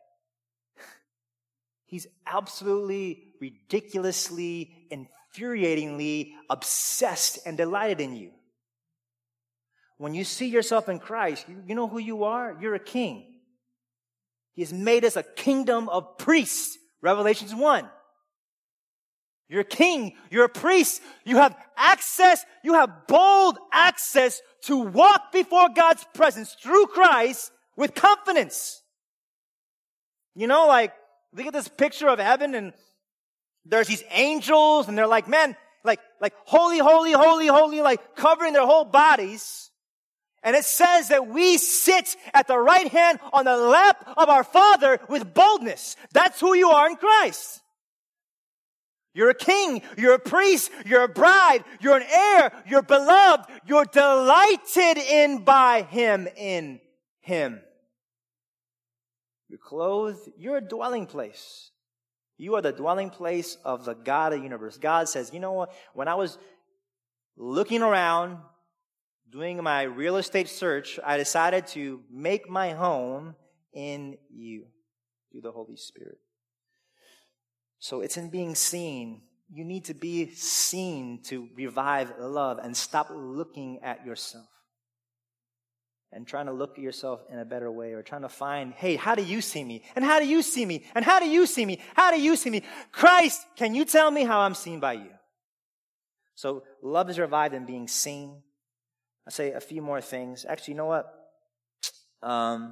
He's absolutely, ridiculously, infuriatingly obsessed and delighted in you. When you see yourself in Christ, you, you know who you are? You're a king. He has made us a kingdom of priests. Revelations one. You're a king. You're a priest. You have access. You have bold access to walk before God's presence through Christ with confidence. You know, like, look at this picture of heaven, and there's these angels, and they're like, man, like, like, holy, holy, holy, holy, like, covering their whole bodies. And it says that we sit at the right hand on the lap of our Father with boldness. That's who you are in Christ. You're a king. You're a priest. You're a bride. You're an heir. You're beloved. You're delighted in by Him, in Him. You're clothed. You're a dwelling place. You are the dwelling place of the God of the universe. God says, you know what? When I was looking around, doing my real estate search, I decided to make my home in you through the Holy Spirit. So it's in being seen. You need to be seen to revive love and stop looking at yourself and trying to look at yourself in a better way, or trying to find, hey, how do you see me? And how do you see me? And how do you see me? How do you see me? Christ, can you tell me how I'm seen by you? So love is revived in being seen. I'll say a few more things. Actually, you know what? Um,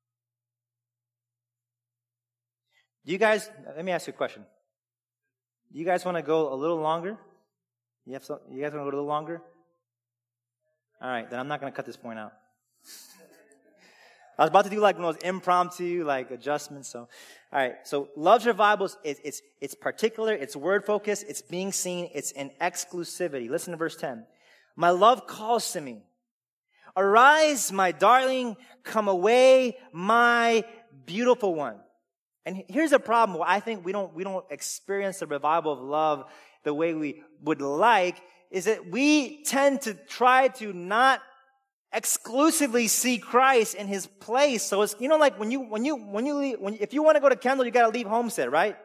do you guys, let me ask you a question. Do you guys want to go a little longer? You have some, you guys want to go a little longer? All right, then I'm not going to cut this point out. I was about to do like one of those impromptu like adjustments. So, all right. So, love's revival is it's it's particular. It's word focused. It's being seen. It's in exclusivity. Listen to verse ten. My love calls to me. Arise, my darling. Come away, my beautiful one. And here's a problem. I think we don't we don't experience the revival of love the way we would like. Is that we tend to try to not exclusively see Christ in His place. So it's, you know, like when you, when you, when you leave, when, if you want to go to Kendall, you got to leave Homestead, right?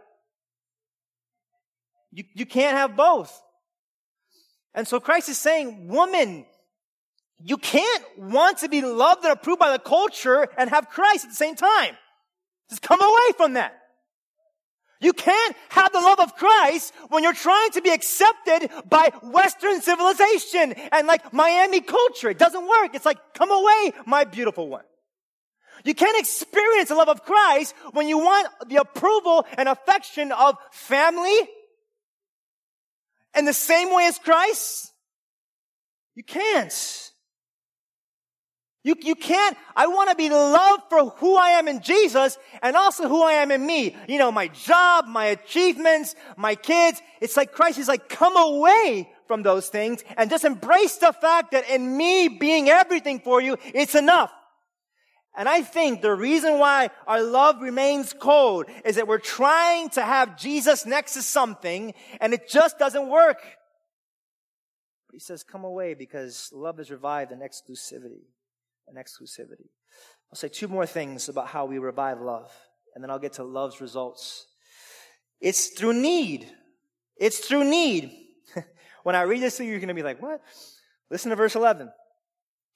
You, you can't have both. And so Christ is saying, woman, you can't want to be loved and approved by the culture and have Christ at the same time. Just come away from that. You can't have the love of Christ when you're trying to be accepted by Western civilization and like Miami culture. It doesn't work. It's like, come away, my beautiful one. You can't experience the love of Christ when you want the approval and affection of family in the same way as Christ. You can't. You, you can't, I want to be loved for who I am in Jesus and also who I am in me. You know, my job, my achievements, my kids. It's like Christ is like, come away from those things and just embrace the fact that in me being everything for you, it's enough. And I think the reason why our love remains cold is that we're trying to have Jesus next to something and it just doesn't work. But He says, come away because love is revived in exclusivity. And exclusivity. I'll say two more things about how we revive love, and then I'll get to love's results. It's through need. It's through need. When I read this to you, you're going to be like, what? Listen to verse eleven.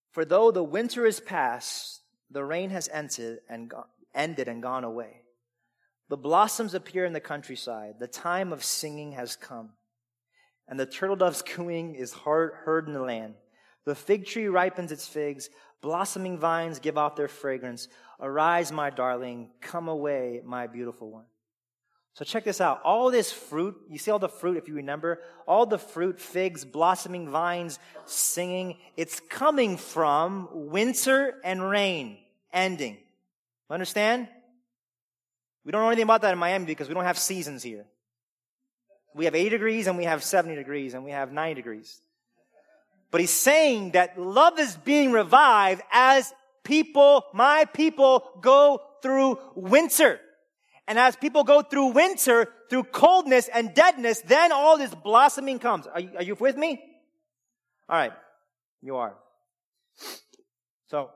For though the winter is past, the rain has entered and go- ended and gone away. The blossoms appear in the countryside. The time of singing has come. And the turtle dove's cooing is heard, heard in the land. The fig tree ripens its figs. Blossoming vines give off their fragrance. Arise, my darling. Come away, my beautiful one. So check this out. All this fruit, you see all the fruit, if you remember? All the fruit, figs, blossoming vines, singing. It's coming from winter and rain ending. Understand? We don't know anything about that in Miami because we don't have seasons here. We have eighty degrees and we have seventy degrees and we have ninety degrees. But he's saying that love is being revived as people, my people, go through winter. And as people go through winter, through coldness and deadness, then all this blossoming comes. Are you, are you with me? All right. You are. So,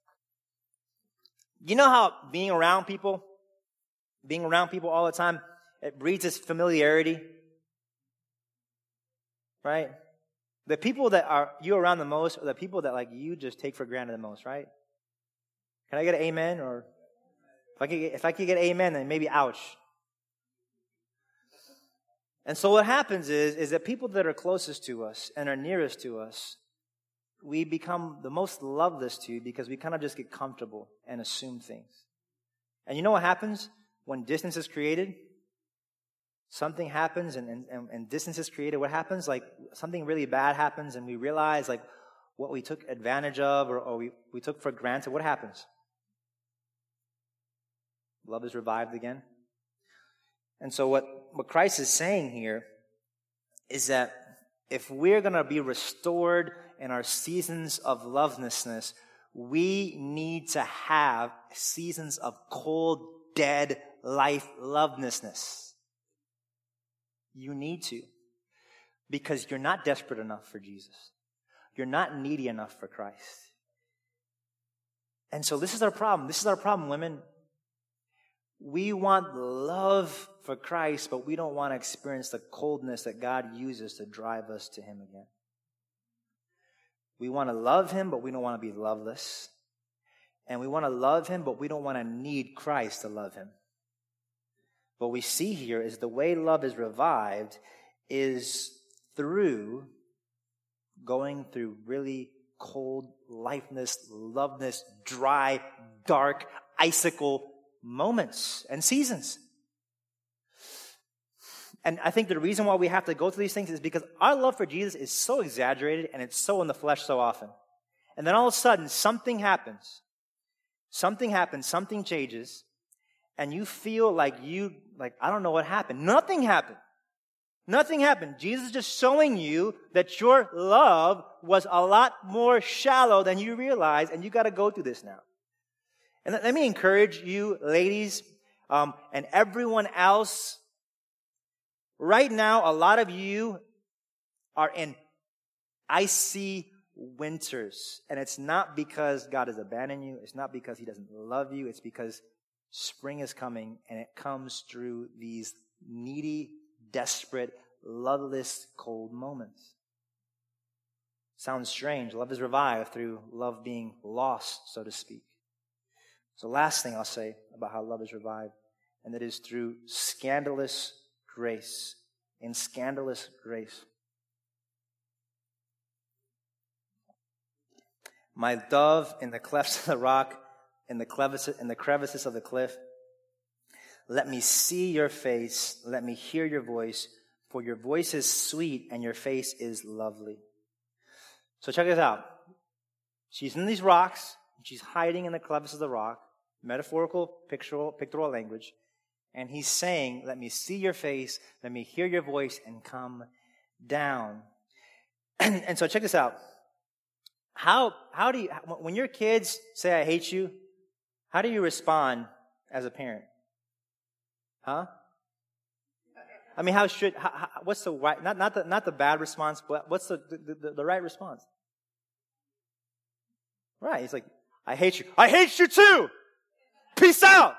you know how being around people, being around people all the time, it breeds this familiarity? Right? The people that are you around the most are the people that like you just take for granted the most, right? Can I get an amen? Or if I could get, if I could get amen, then maybe ouch. And so what happens is, is that people that are closest to us and are nearest to us, we become the most loveless to because we kind of just get comfortable and assume things. And you know what happens when distance is created? Something happens and, and, and distance is created. What happens? Like something really bad happens and we realize like what we took advantage of or, or we, we took for granted. What happens? Love is revived again. And so what, what Christ is saying here is that if we're going to be restored in our seasons of lovelessness, we need to have seasons of cold, dead life lovelessness. You need to. Because you're not desperate enough for Jesus. You're not needy enough for Christ. And so this is our problem. This is our problem, women. We want love for Christ, but we don't want to experience the coldness that God uses to drive us to Him again. We want to love Him, but we don't want to be loveless. And we want to love Him, but we don't want to need Christ to love Him. What we see here is the way love is revived is through going through really cold, lifeless, loveless, dry, dark, icicle moments and seasons. And I think the reason why we have to go through these things is because our love for Jesus is so exaggerated and it's so in the flesh so often. And then all of a sudden, something happens. Something happens, something changes, and you feel like you, like, I don't know what happened. Nothing happened. Nothing happened. Jesus is just showing you that your love was a lot more shallow than you realize, and you got to go through this now. And let me encourage you, ladies, um, and everyone else. Right now, a lot of you are in icy winters. And it's not because God has abandoned you. It's not because He doesn't love you. It's because spring is coming, and it comes through these needy, desperate, loveless, cold moments. Sounds strange. Love is revived through love being lost, so to speak. So last thing I'll say about how love is revived, and that is through scandalous grace. In scandalous grace. My dove in the clefts of the rock, in the crevices, in the crevices of the cliff, let me see your face, let me hear your voice, for your voice is sweet and your face is lovely. So check this out. She's in these rocks, and she's hiding in the crevices of the rock, metaphorical, pictorial, pictorial language. And He's saying, let me see your face, let me hear your voice, and come down. And, and so check this out. How, how do you, when your kids say, I hate you, how do you respond as a parent? Huh? I mean, how should, how, how, what's the right, not, not the, not the bad response, but what's the, the, the, the right response? Right. He's like, I hate you. I hate you too. Peace out.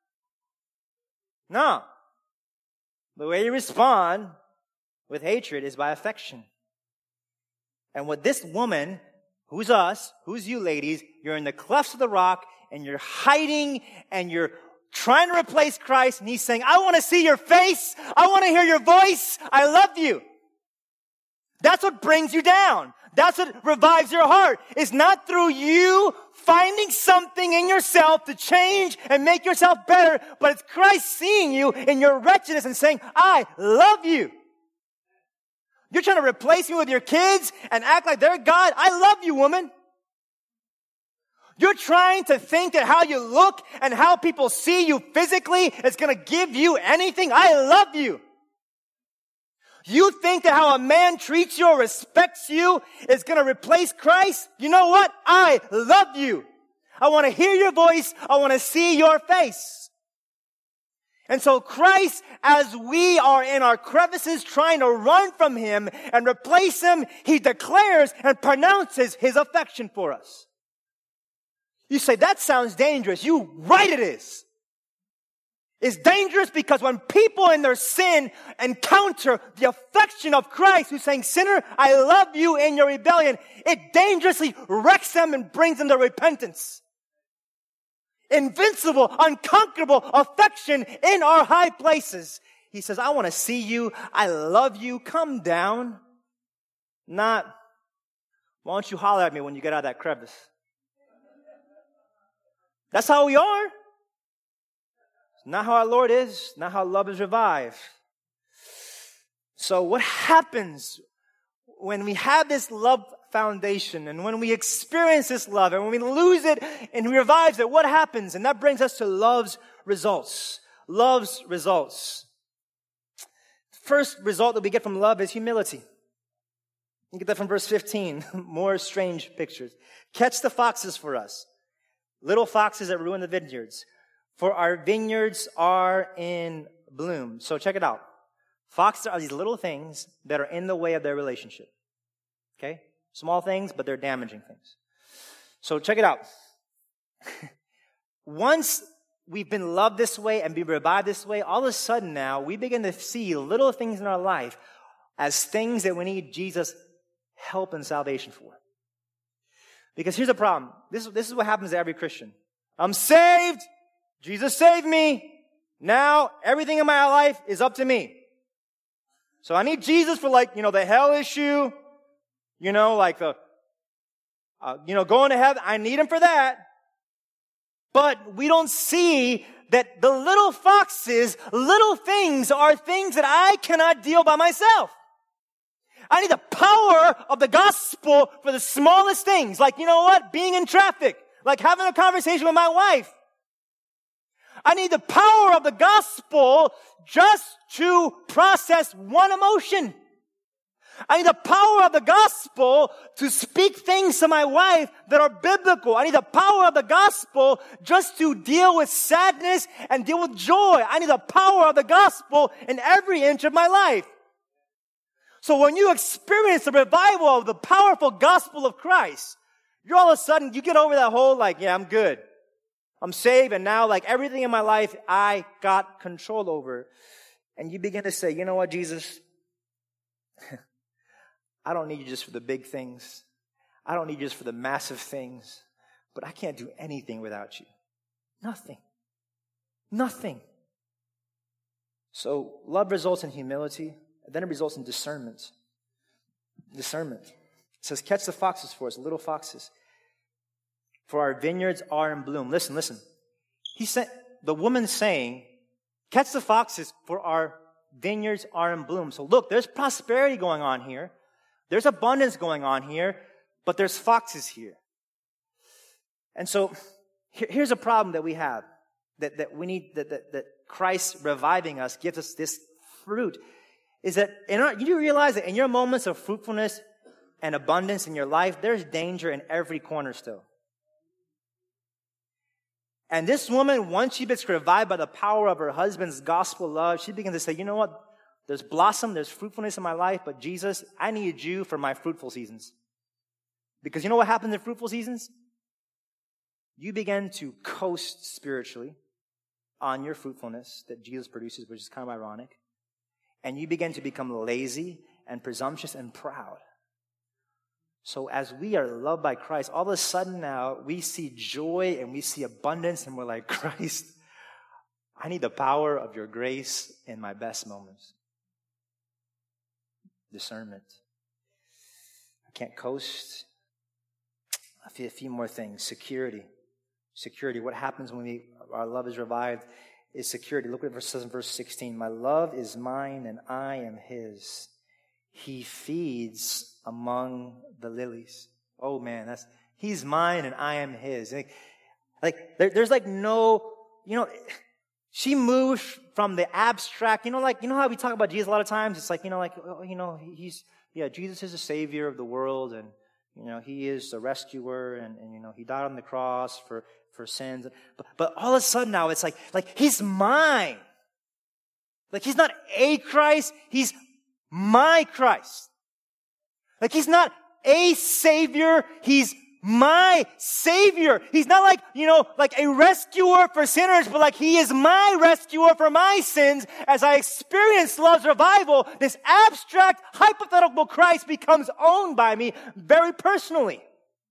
No. The way you respond with hatred is by affection. And what this woman who's us, who's you ladies, you're in the clefts of the rock, and you're hiding, and you're trying to replace Christ, and he's saying, I want to see your face, I want to hear your voice, I love you. That's what brings you down. That's what revives your heart. It's not through you finding something in yourself to change and make yourself better, but it's Christ seeing you in your wretchedness and saying, I love you. You're trying to replace me with your kids and act like they're God. I love you, woman. You're trying to think that how you look and how people see you physically is going to give you anything. I love you. You think that how a man treats you or respects you is going to replace Christ? You know what? I love you. I want to hear your voice. I want to see your face. And so Christ, as we are in our crevices trying to run from him and replace him, he declares and pronounces his affection for us. You say, that sounds dangerous. You right it is. It's dangerous because when people in their sin encounter the affection of Christ who's saying, sinner, I love you in your rebellion, it dangerously wrecks them and brings them to repentance. Invincible, unconquerable affection in our high places. He says, I want to see you. I love you. Come down. Not, why don't you holler at me when you get out of that crevice? That's how we are. Not how our Lord is, not how love is revived. So what happens when we have this love foundation and when we experience this love and when we lose it and he revives it, what happens? And that brings us to love's results. Love's results. First result that we get from love is humility. You get that from verse fifteen. More strange pictures. Catch the foxes for us. Little foxes that ruin the vineyards. For our vineyards are in bloom. So check it out. Foxes are these little things that are in the way of their relationship. Okay? Small things, but they're damaging things. So check it out. Once we've been loved this way and be revived this way, all of a sudden now we begin to see little things in our life as things that we need Jesus' help and salvation for. Because here's the problem. This, this is what happens to every Christian. I'm saved. Jesus saved me. Now everything in my life is up to me. So I need Jesus for like, you know, the hell issue. You know, like the, uh, you know, going to heaven. I need him for that. But we don't see that the little foxes, little things are things that I cannot deal by myself. I need the power of the gospel for the smallest things. Like, you know what? Being in traffic. Like having a conversation with my wife. I need the power of the gospel just to process one emotion. I need the power of the gospel to speak things to my wife that are biblical. I need the power of the gospel just to deal with sadness and deal with joy. I need the power of the gospel in every inch of my life. So when you experience the revival of the powerful gospel of Christ, you're all of a sudden, you get over that whole like, yeah, I'm good. I'm saved, and now like everything in my life, I got control over. And you begin to say, you know what, Jesus? I don't need you just for the big things. I don't need you just for the massive things. But I can't do anything without you. Nothing. Nothing. So love results in humility, and then it results in discernment. Discernment. It says, catch the foxes for us, little foxes. For our vineyards are in bloom. Listen, listen. He said, the woman saying, catch the foxes for our vineyards are in bloom. So look, there's prosperity going on here. There's abundance going on here, but there's foxes here. And so here, here's a problem that we have, that, that we need, that, that, that Christ reviving us gives us this fruit, is that in our, you realize that in your moments of fruitfulness and abundance in your life, there's danger in every corner still. And this woman, once she gets revived by the power of her husband's gospel love, she begins to say, you know what? There's blossom, there's fruitfulness in my life, but Jesus, I need you for my fruitful seasons. Because you know what happens in fruitful seasons? You begin to coast spiritually on your fruitfulness that Jesus produces, which is kind of ironic. And you begin to become lazy and presumptuous and proud. So as we are loved by Christ, all of a sudden now we see joy and we see abundance, and we're like, Christ, I need the power of your grace in my best moments. Discernment. I can't coast. I feel a few more things. Security. Security. What happens when we our love is revived is security. Look what it says in verse sixteen. My love is mine and I am his. He feeds among the lilies. Oh man, that's he's mine and I am his. Like, like there, there's like no, you know, she moves from the abstract, you know, like, you know how we talk about Jesus a lot of times? It's like, you know, like, you know, he's, yeah, Jesus is the Savior of the world, and, you know, he is the rescuer, and, and you know, he died on the cross for, for sins. But, but all of a sudden now it's like, like, he's mine. Like, he's not a Christ, he's my Christ. Like, he's not a Savior, he's my Savior. He's not like, you know, like a rescuer for sinners, but like he is my rescuer for my sins. As I experience love's revival, this abstract, hypothetical Christ becomes owned by me very personally.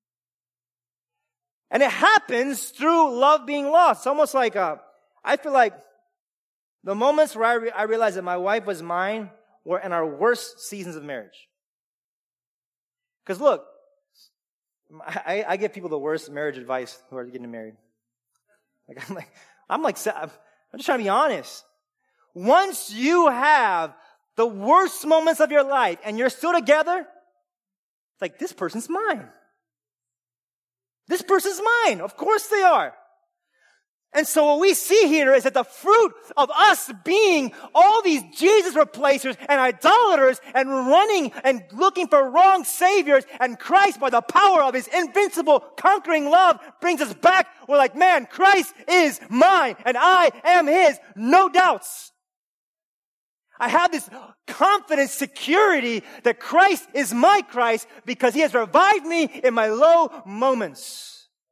And it happens through love being lost. It's almost like, uh, I feel like the moments where I, re- I realized that my wife was mine were in our worst seasons of marriage. Because look, I, I give people the worst marriage advice who are getting married. Like I'm like, I'm like, I'm just trying to be honest. Once you have the worst moments of your life and you're still together, it's like, this person's mine. This person's mine. Of course they are. And so what we see here is that the fruit of us being all these Jesus replacers and idolaters and running and looking for wrong saviors, and Christ, by the power of his invincible conquering love, brings us back. We're like, man, Christ is mine and I am his. No doubts. I have this confident security that Christ is my Christ because he has revived me in my low moments.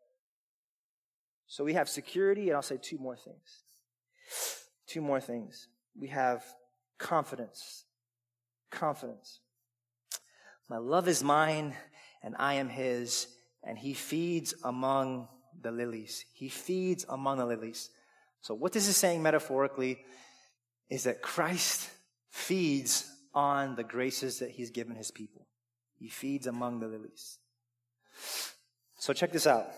So we have security, and I'll say two more things. Two more things. We have confidence. Confidence. My love is mine, and I am his, and he feeds among the lilies. He feeds among the lilies. So what this is saying metaphorically is that Christ feeds on the graces that he's given his people. He feeds among the lilies. So check this out.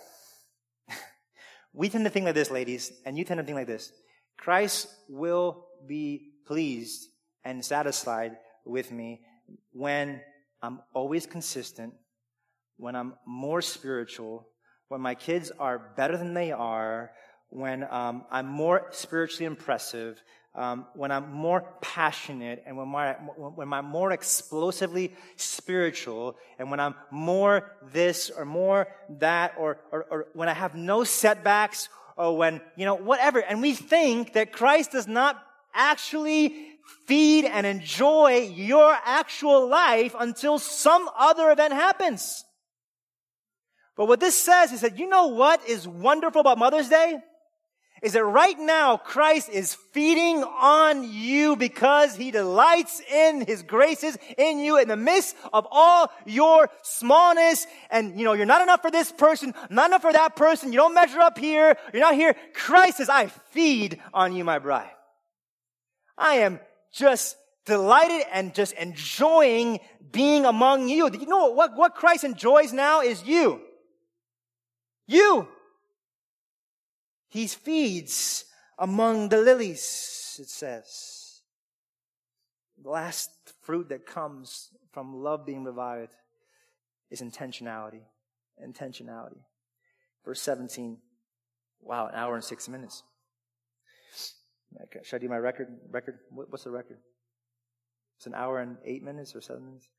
We tend to think like this, ladies, and you tend to think like this. Christ will be pleased and satisfied with me when I'm always consistent, when I'm more spiritual, when my kids are better than they are, when um, I'm more spiritually impressive, um, when I'm more passionate, and when, my, when I'm more explosively spiritual, and when I'm more this or more that, or, or, or when I have no setbacks, or when, you know, whatever. And we think that Christ does not actually feed and enjoy your actual life until some other event happens. But what this says is that, you know what is wonderful about Mother's Day? Is that right now Christ is feeding on you because he delights in his graces in you in the midst of all your smallness. And, you know, you're not enough for this person, not enough for that person. You don't measure up here. You're not here. Christ says, I feed on you, my bride. I am just delighted and just enjoying being among you. You know what, what Christ enjoys now is you. You. He feeds among the lilies, it says. The last fruit that comes from love being revived is intentionality. Intentionality. Verse seventeen. Wow, an hour and six minutes. Should I do my record? Record? What's the record? It's an hour and eight minutes or seven minutes?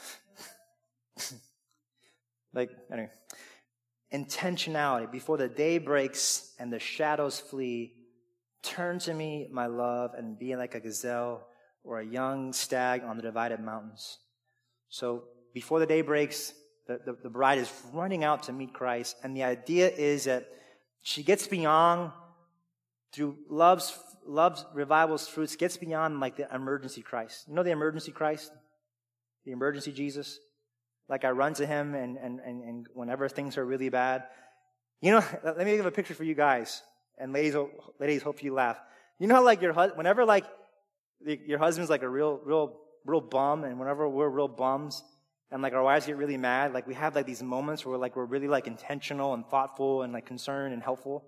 Like, anyway. Intentionality. Before the day breaks and the shadows flee, turn to me, my love, and be like a gazelle or a young stag on the divided mountains. So before the day breaks, the, the, the bride is running out to meet Christ. And the idea is that she gets beyond, through love's, love's revival's fruits, gets beyond like the emergency Christ. You know the emergency Christ? The emergency Jesus? Like I run to him and, and, and, and whenever things are really bad. You know, let me give a picture for you guys. And ladies, ladies, hope you laugh. You know how like your husband, whenever like your husband's like a real, real, real bum, and whenever we're real bums, and like our wives get really mad, like we have like these moments where like we're really like intentional and thoughtful and like concerned and helpful.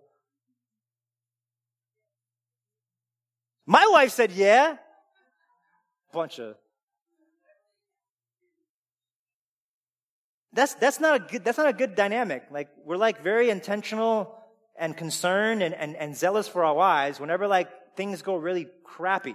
My wife said, yeah. Bunch of. That's, that's not a good, that's not a good dynamic. Like we're like very intentional and concerned and, and, and zealous for our wives whenever like things go really crappy.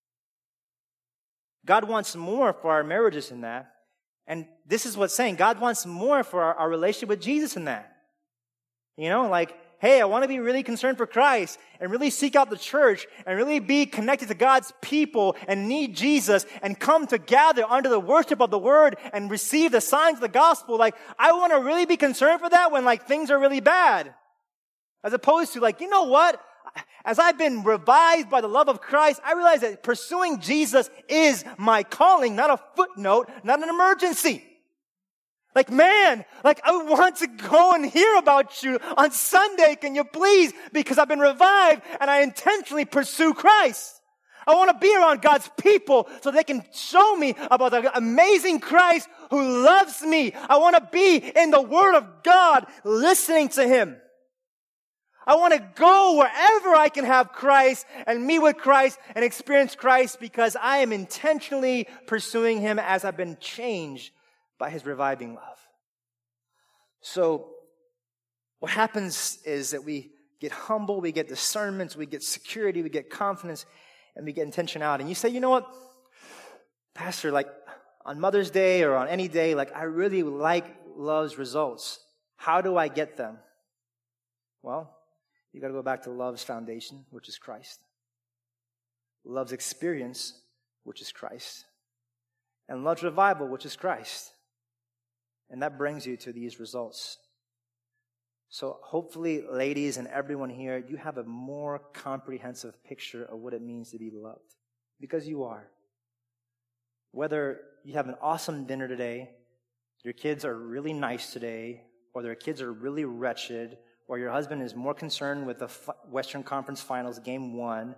God wants more for our marriages in that. And this is what's saying. God wants more for our, our relationship with Jesus in that. You know, like, hey, I want to be really concerned for Christ and really seek out the church and really be connected to God's people and need Jesus and come to gather under the worship of the word and receive the signs of the gospel. Like, I want to really be concerned for that when like things are really bad. As opposed to like, you know what? As I've been revived by the love of Christ, I realize that pursuing Jesus is my calling, not a footnote, not an emergency. Like, man, like I want to go and hear about you on Sunday, can you please? Because I've been revived and I intentionally pursue Christ. I want to be around God's people so they can show me about the amazing Christ who loves me. I want to be in the Word of God, listening to Him. I want to go wherever I can have Christ and meet with Christ and experience Christ because I am intentionally pursuing Him as I've been changed by His reviving love. So what happens is that we get humble, we get discernment, we get security, we get confidence, and we get intentionality. And you say, you know what, Pastor, like on Mother's Day or on any day, like I really like love's results. How do I get them? Well, you got to go back to love's foundation, which is Christ. Love's experience, which is Christ. And love's revival, which is Christ. And that brings you to these results. So hopefully, ladies and everyone here, you have a more comprehensive picture of what it means to be loved. Because you are. Whether you have an awesome dinner today, your kids are really nice today, or their kids are really wretched, or your husband is more concerned with the Western Conference Finals game one,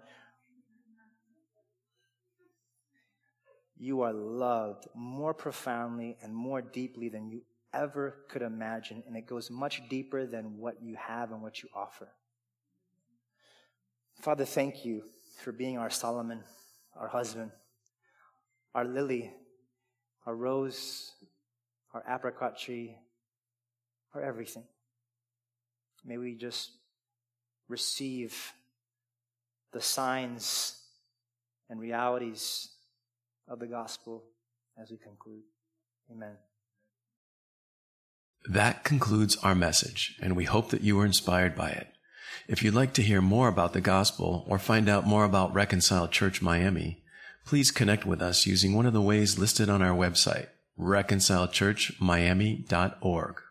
you are loved more profoundly and more deeply than you ever could imagine, and it goes much deeper than what you have and what you offer. Father, thank you for being our Solomon, our husband, our lily, our rose, our apricot tree, our everything. May we just receive the signs and realities of the gospel as we conclude. Amen. That concludes our message, and we hope that you were inspired by it. If you'd like to hear more about the gospel or find out more about Reconcile Church Miami, please connect with us using one of the ways listed on our website, reconcile church miami dot org.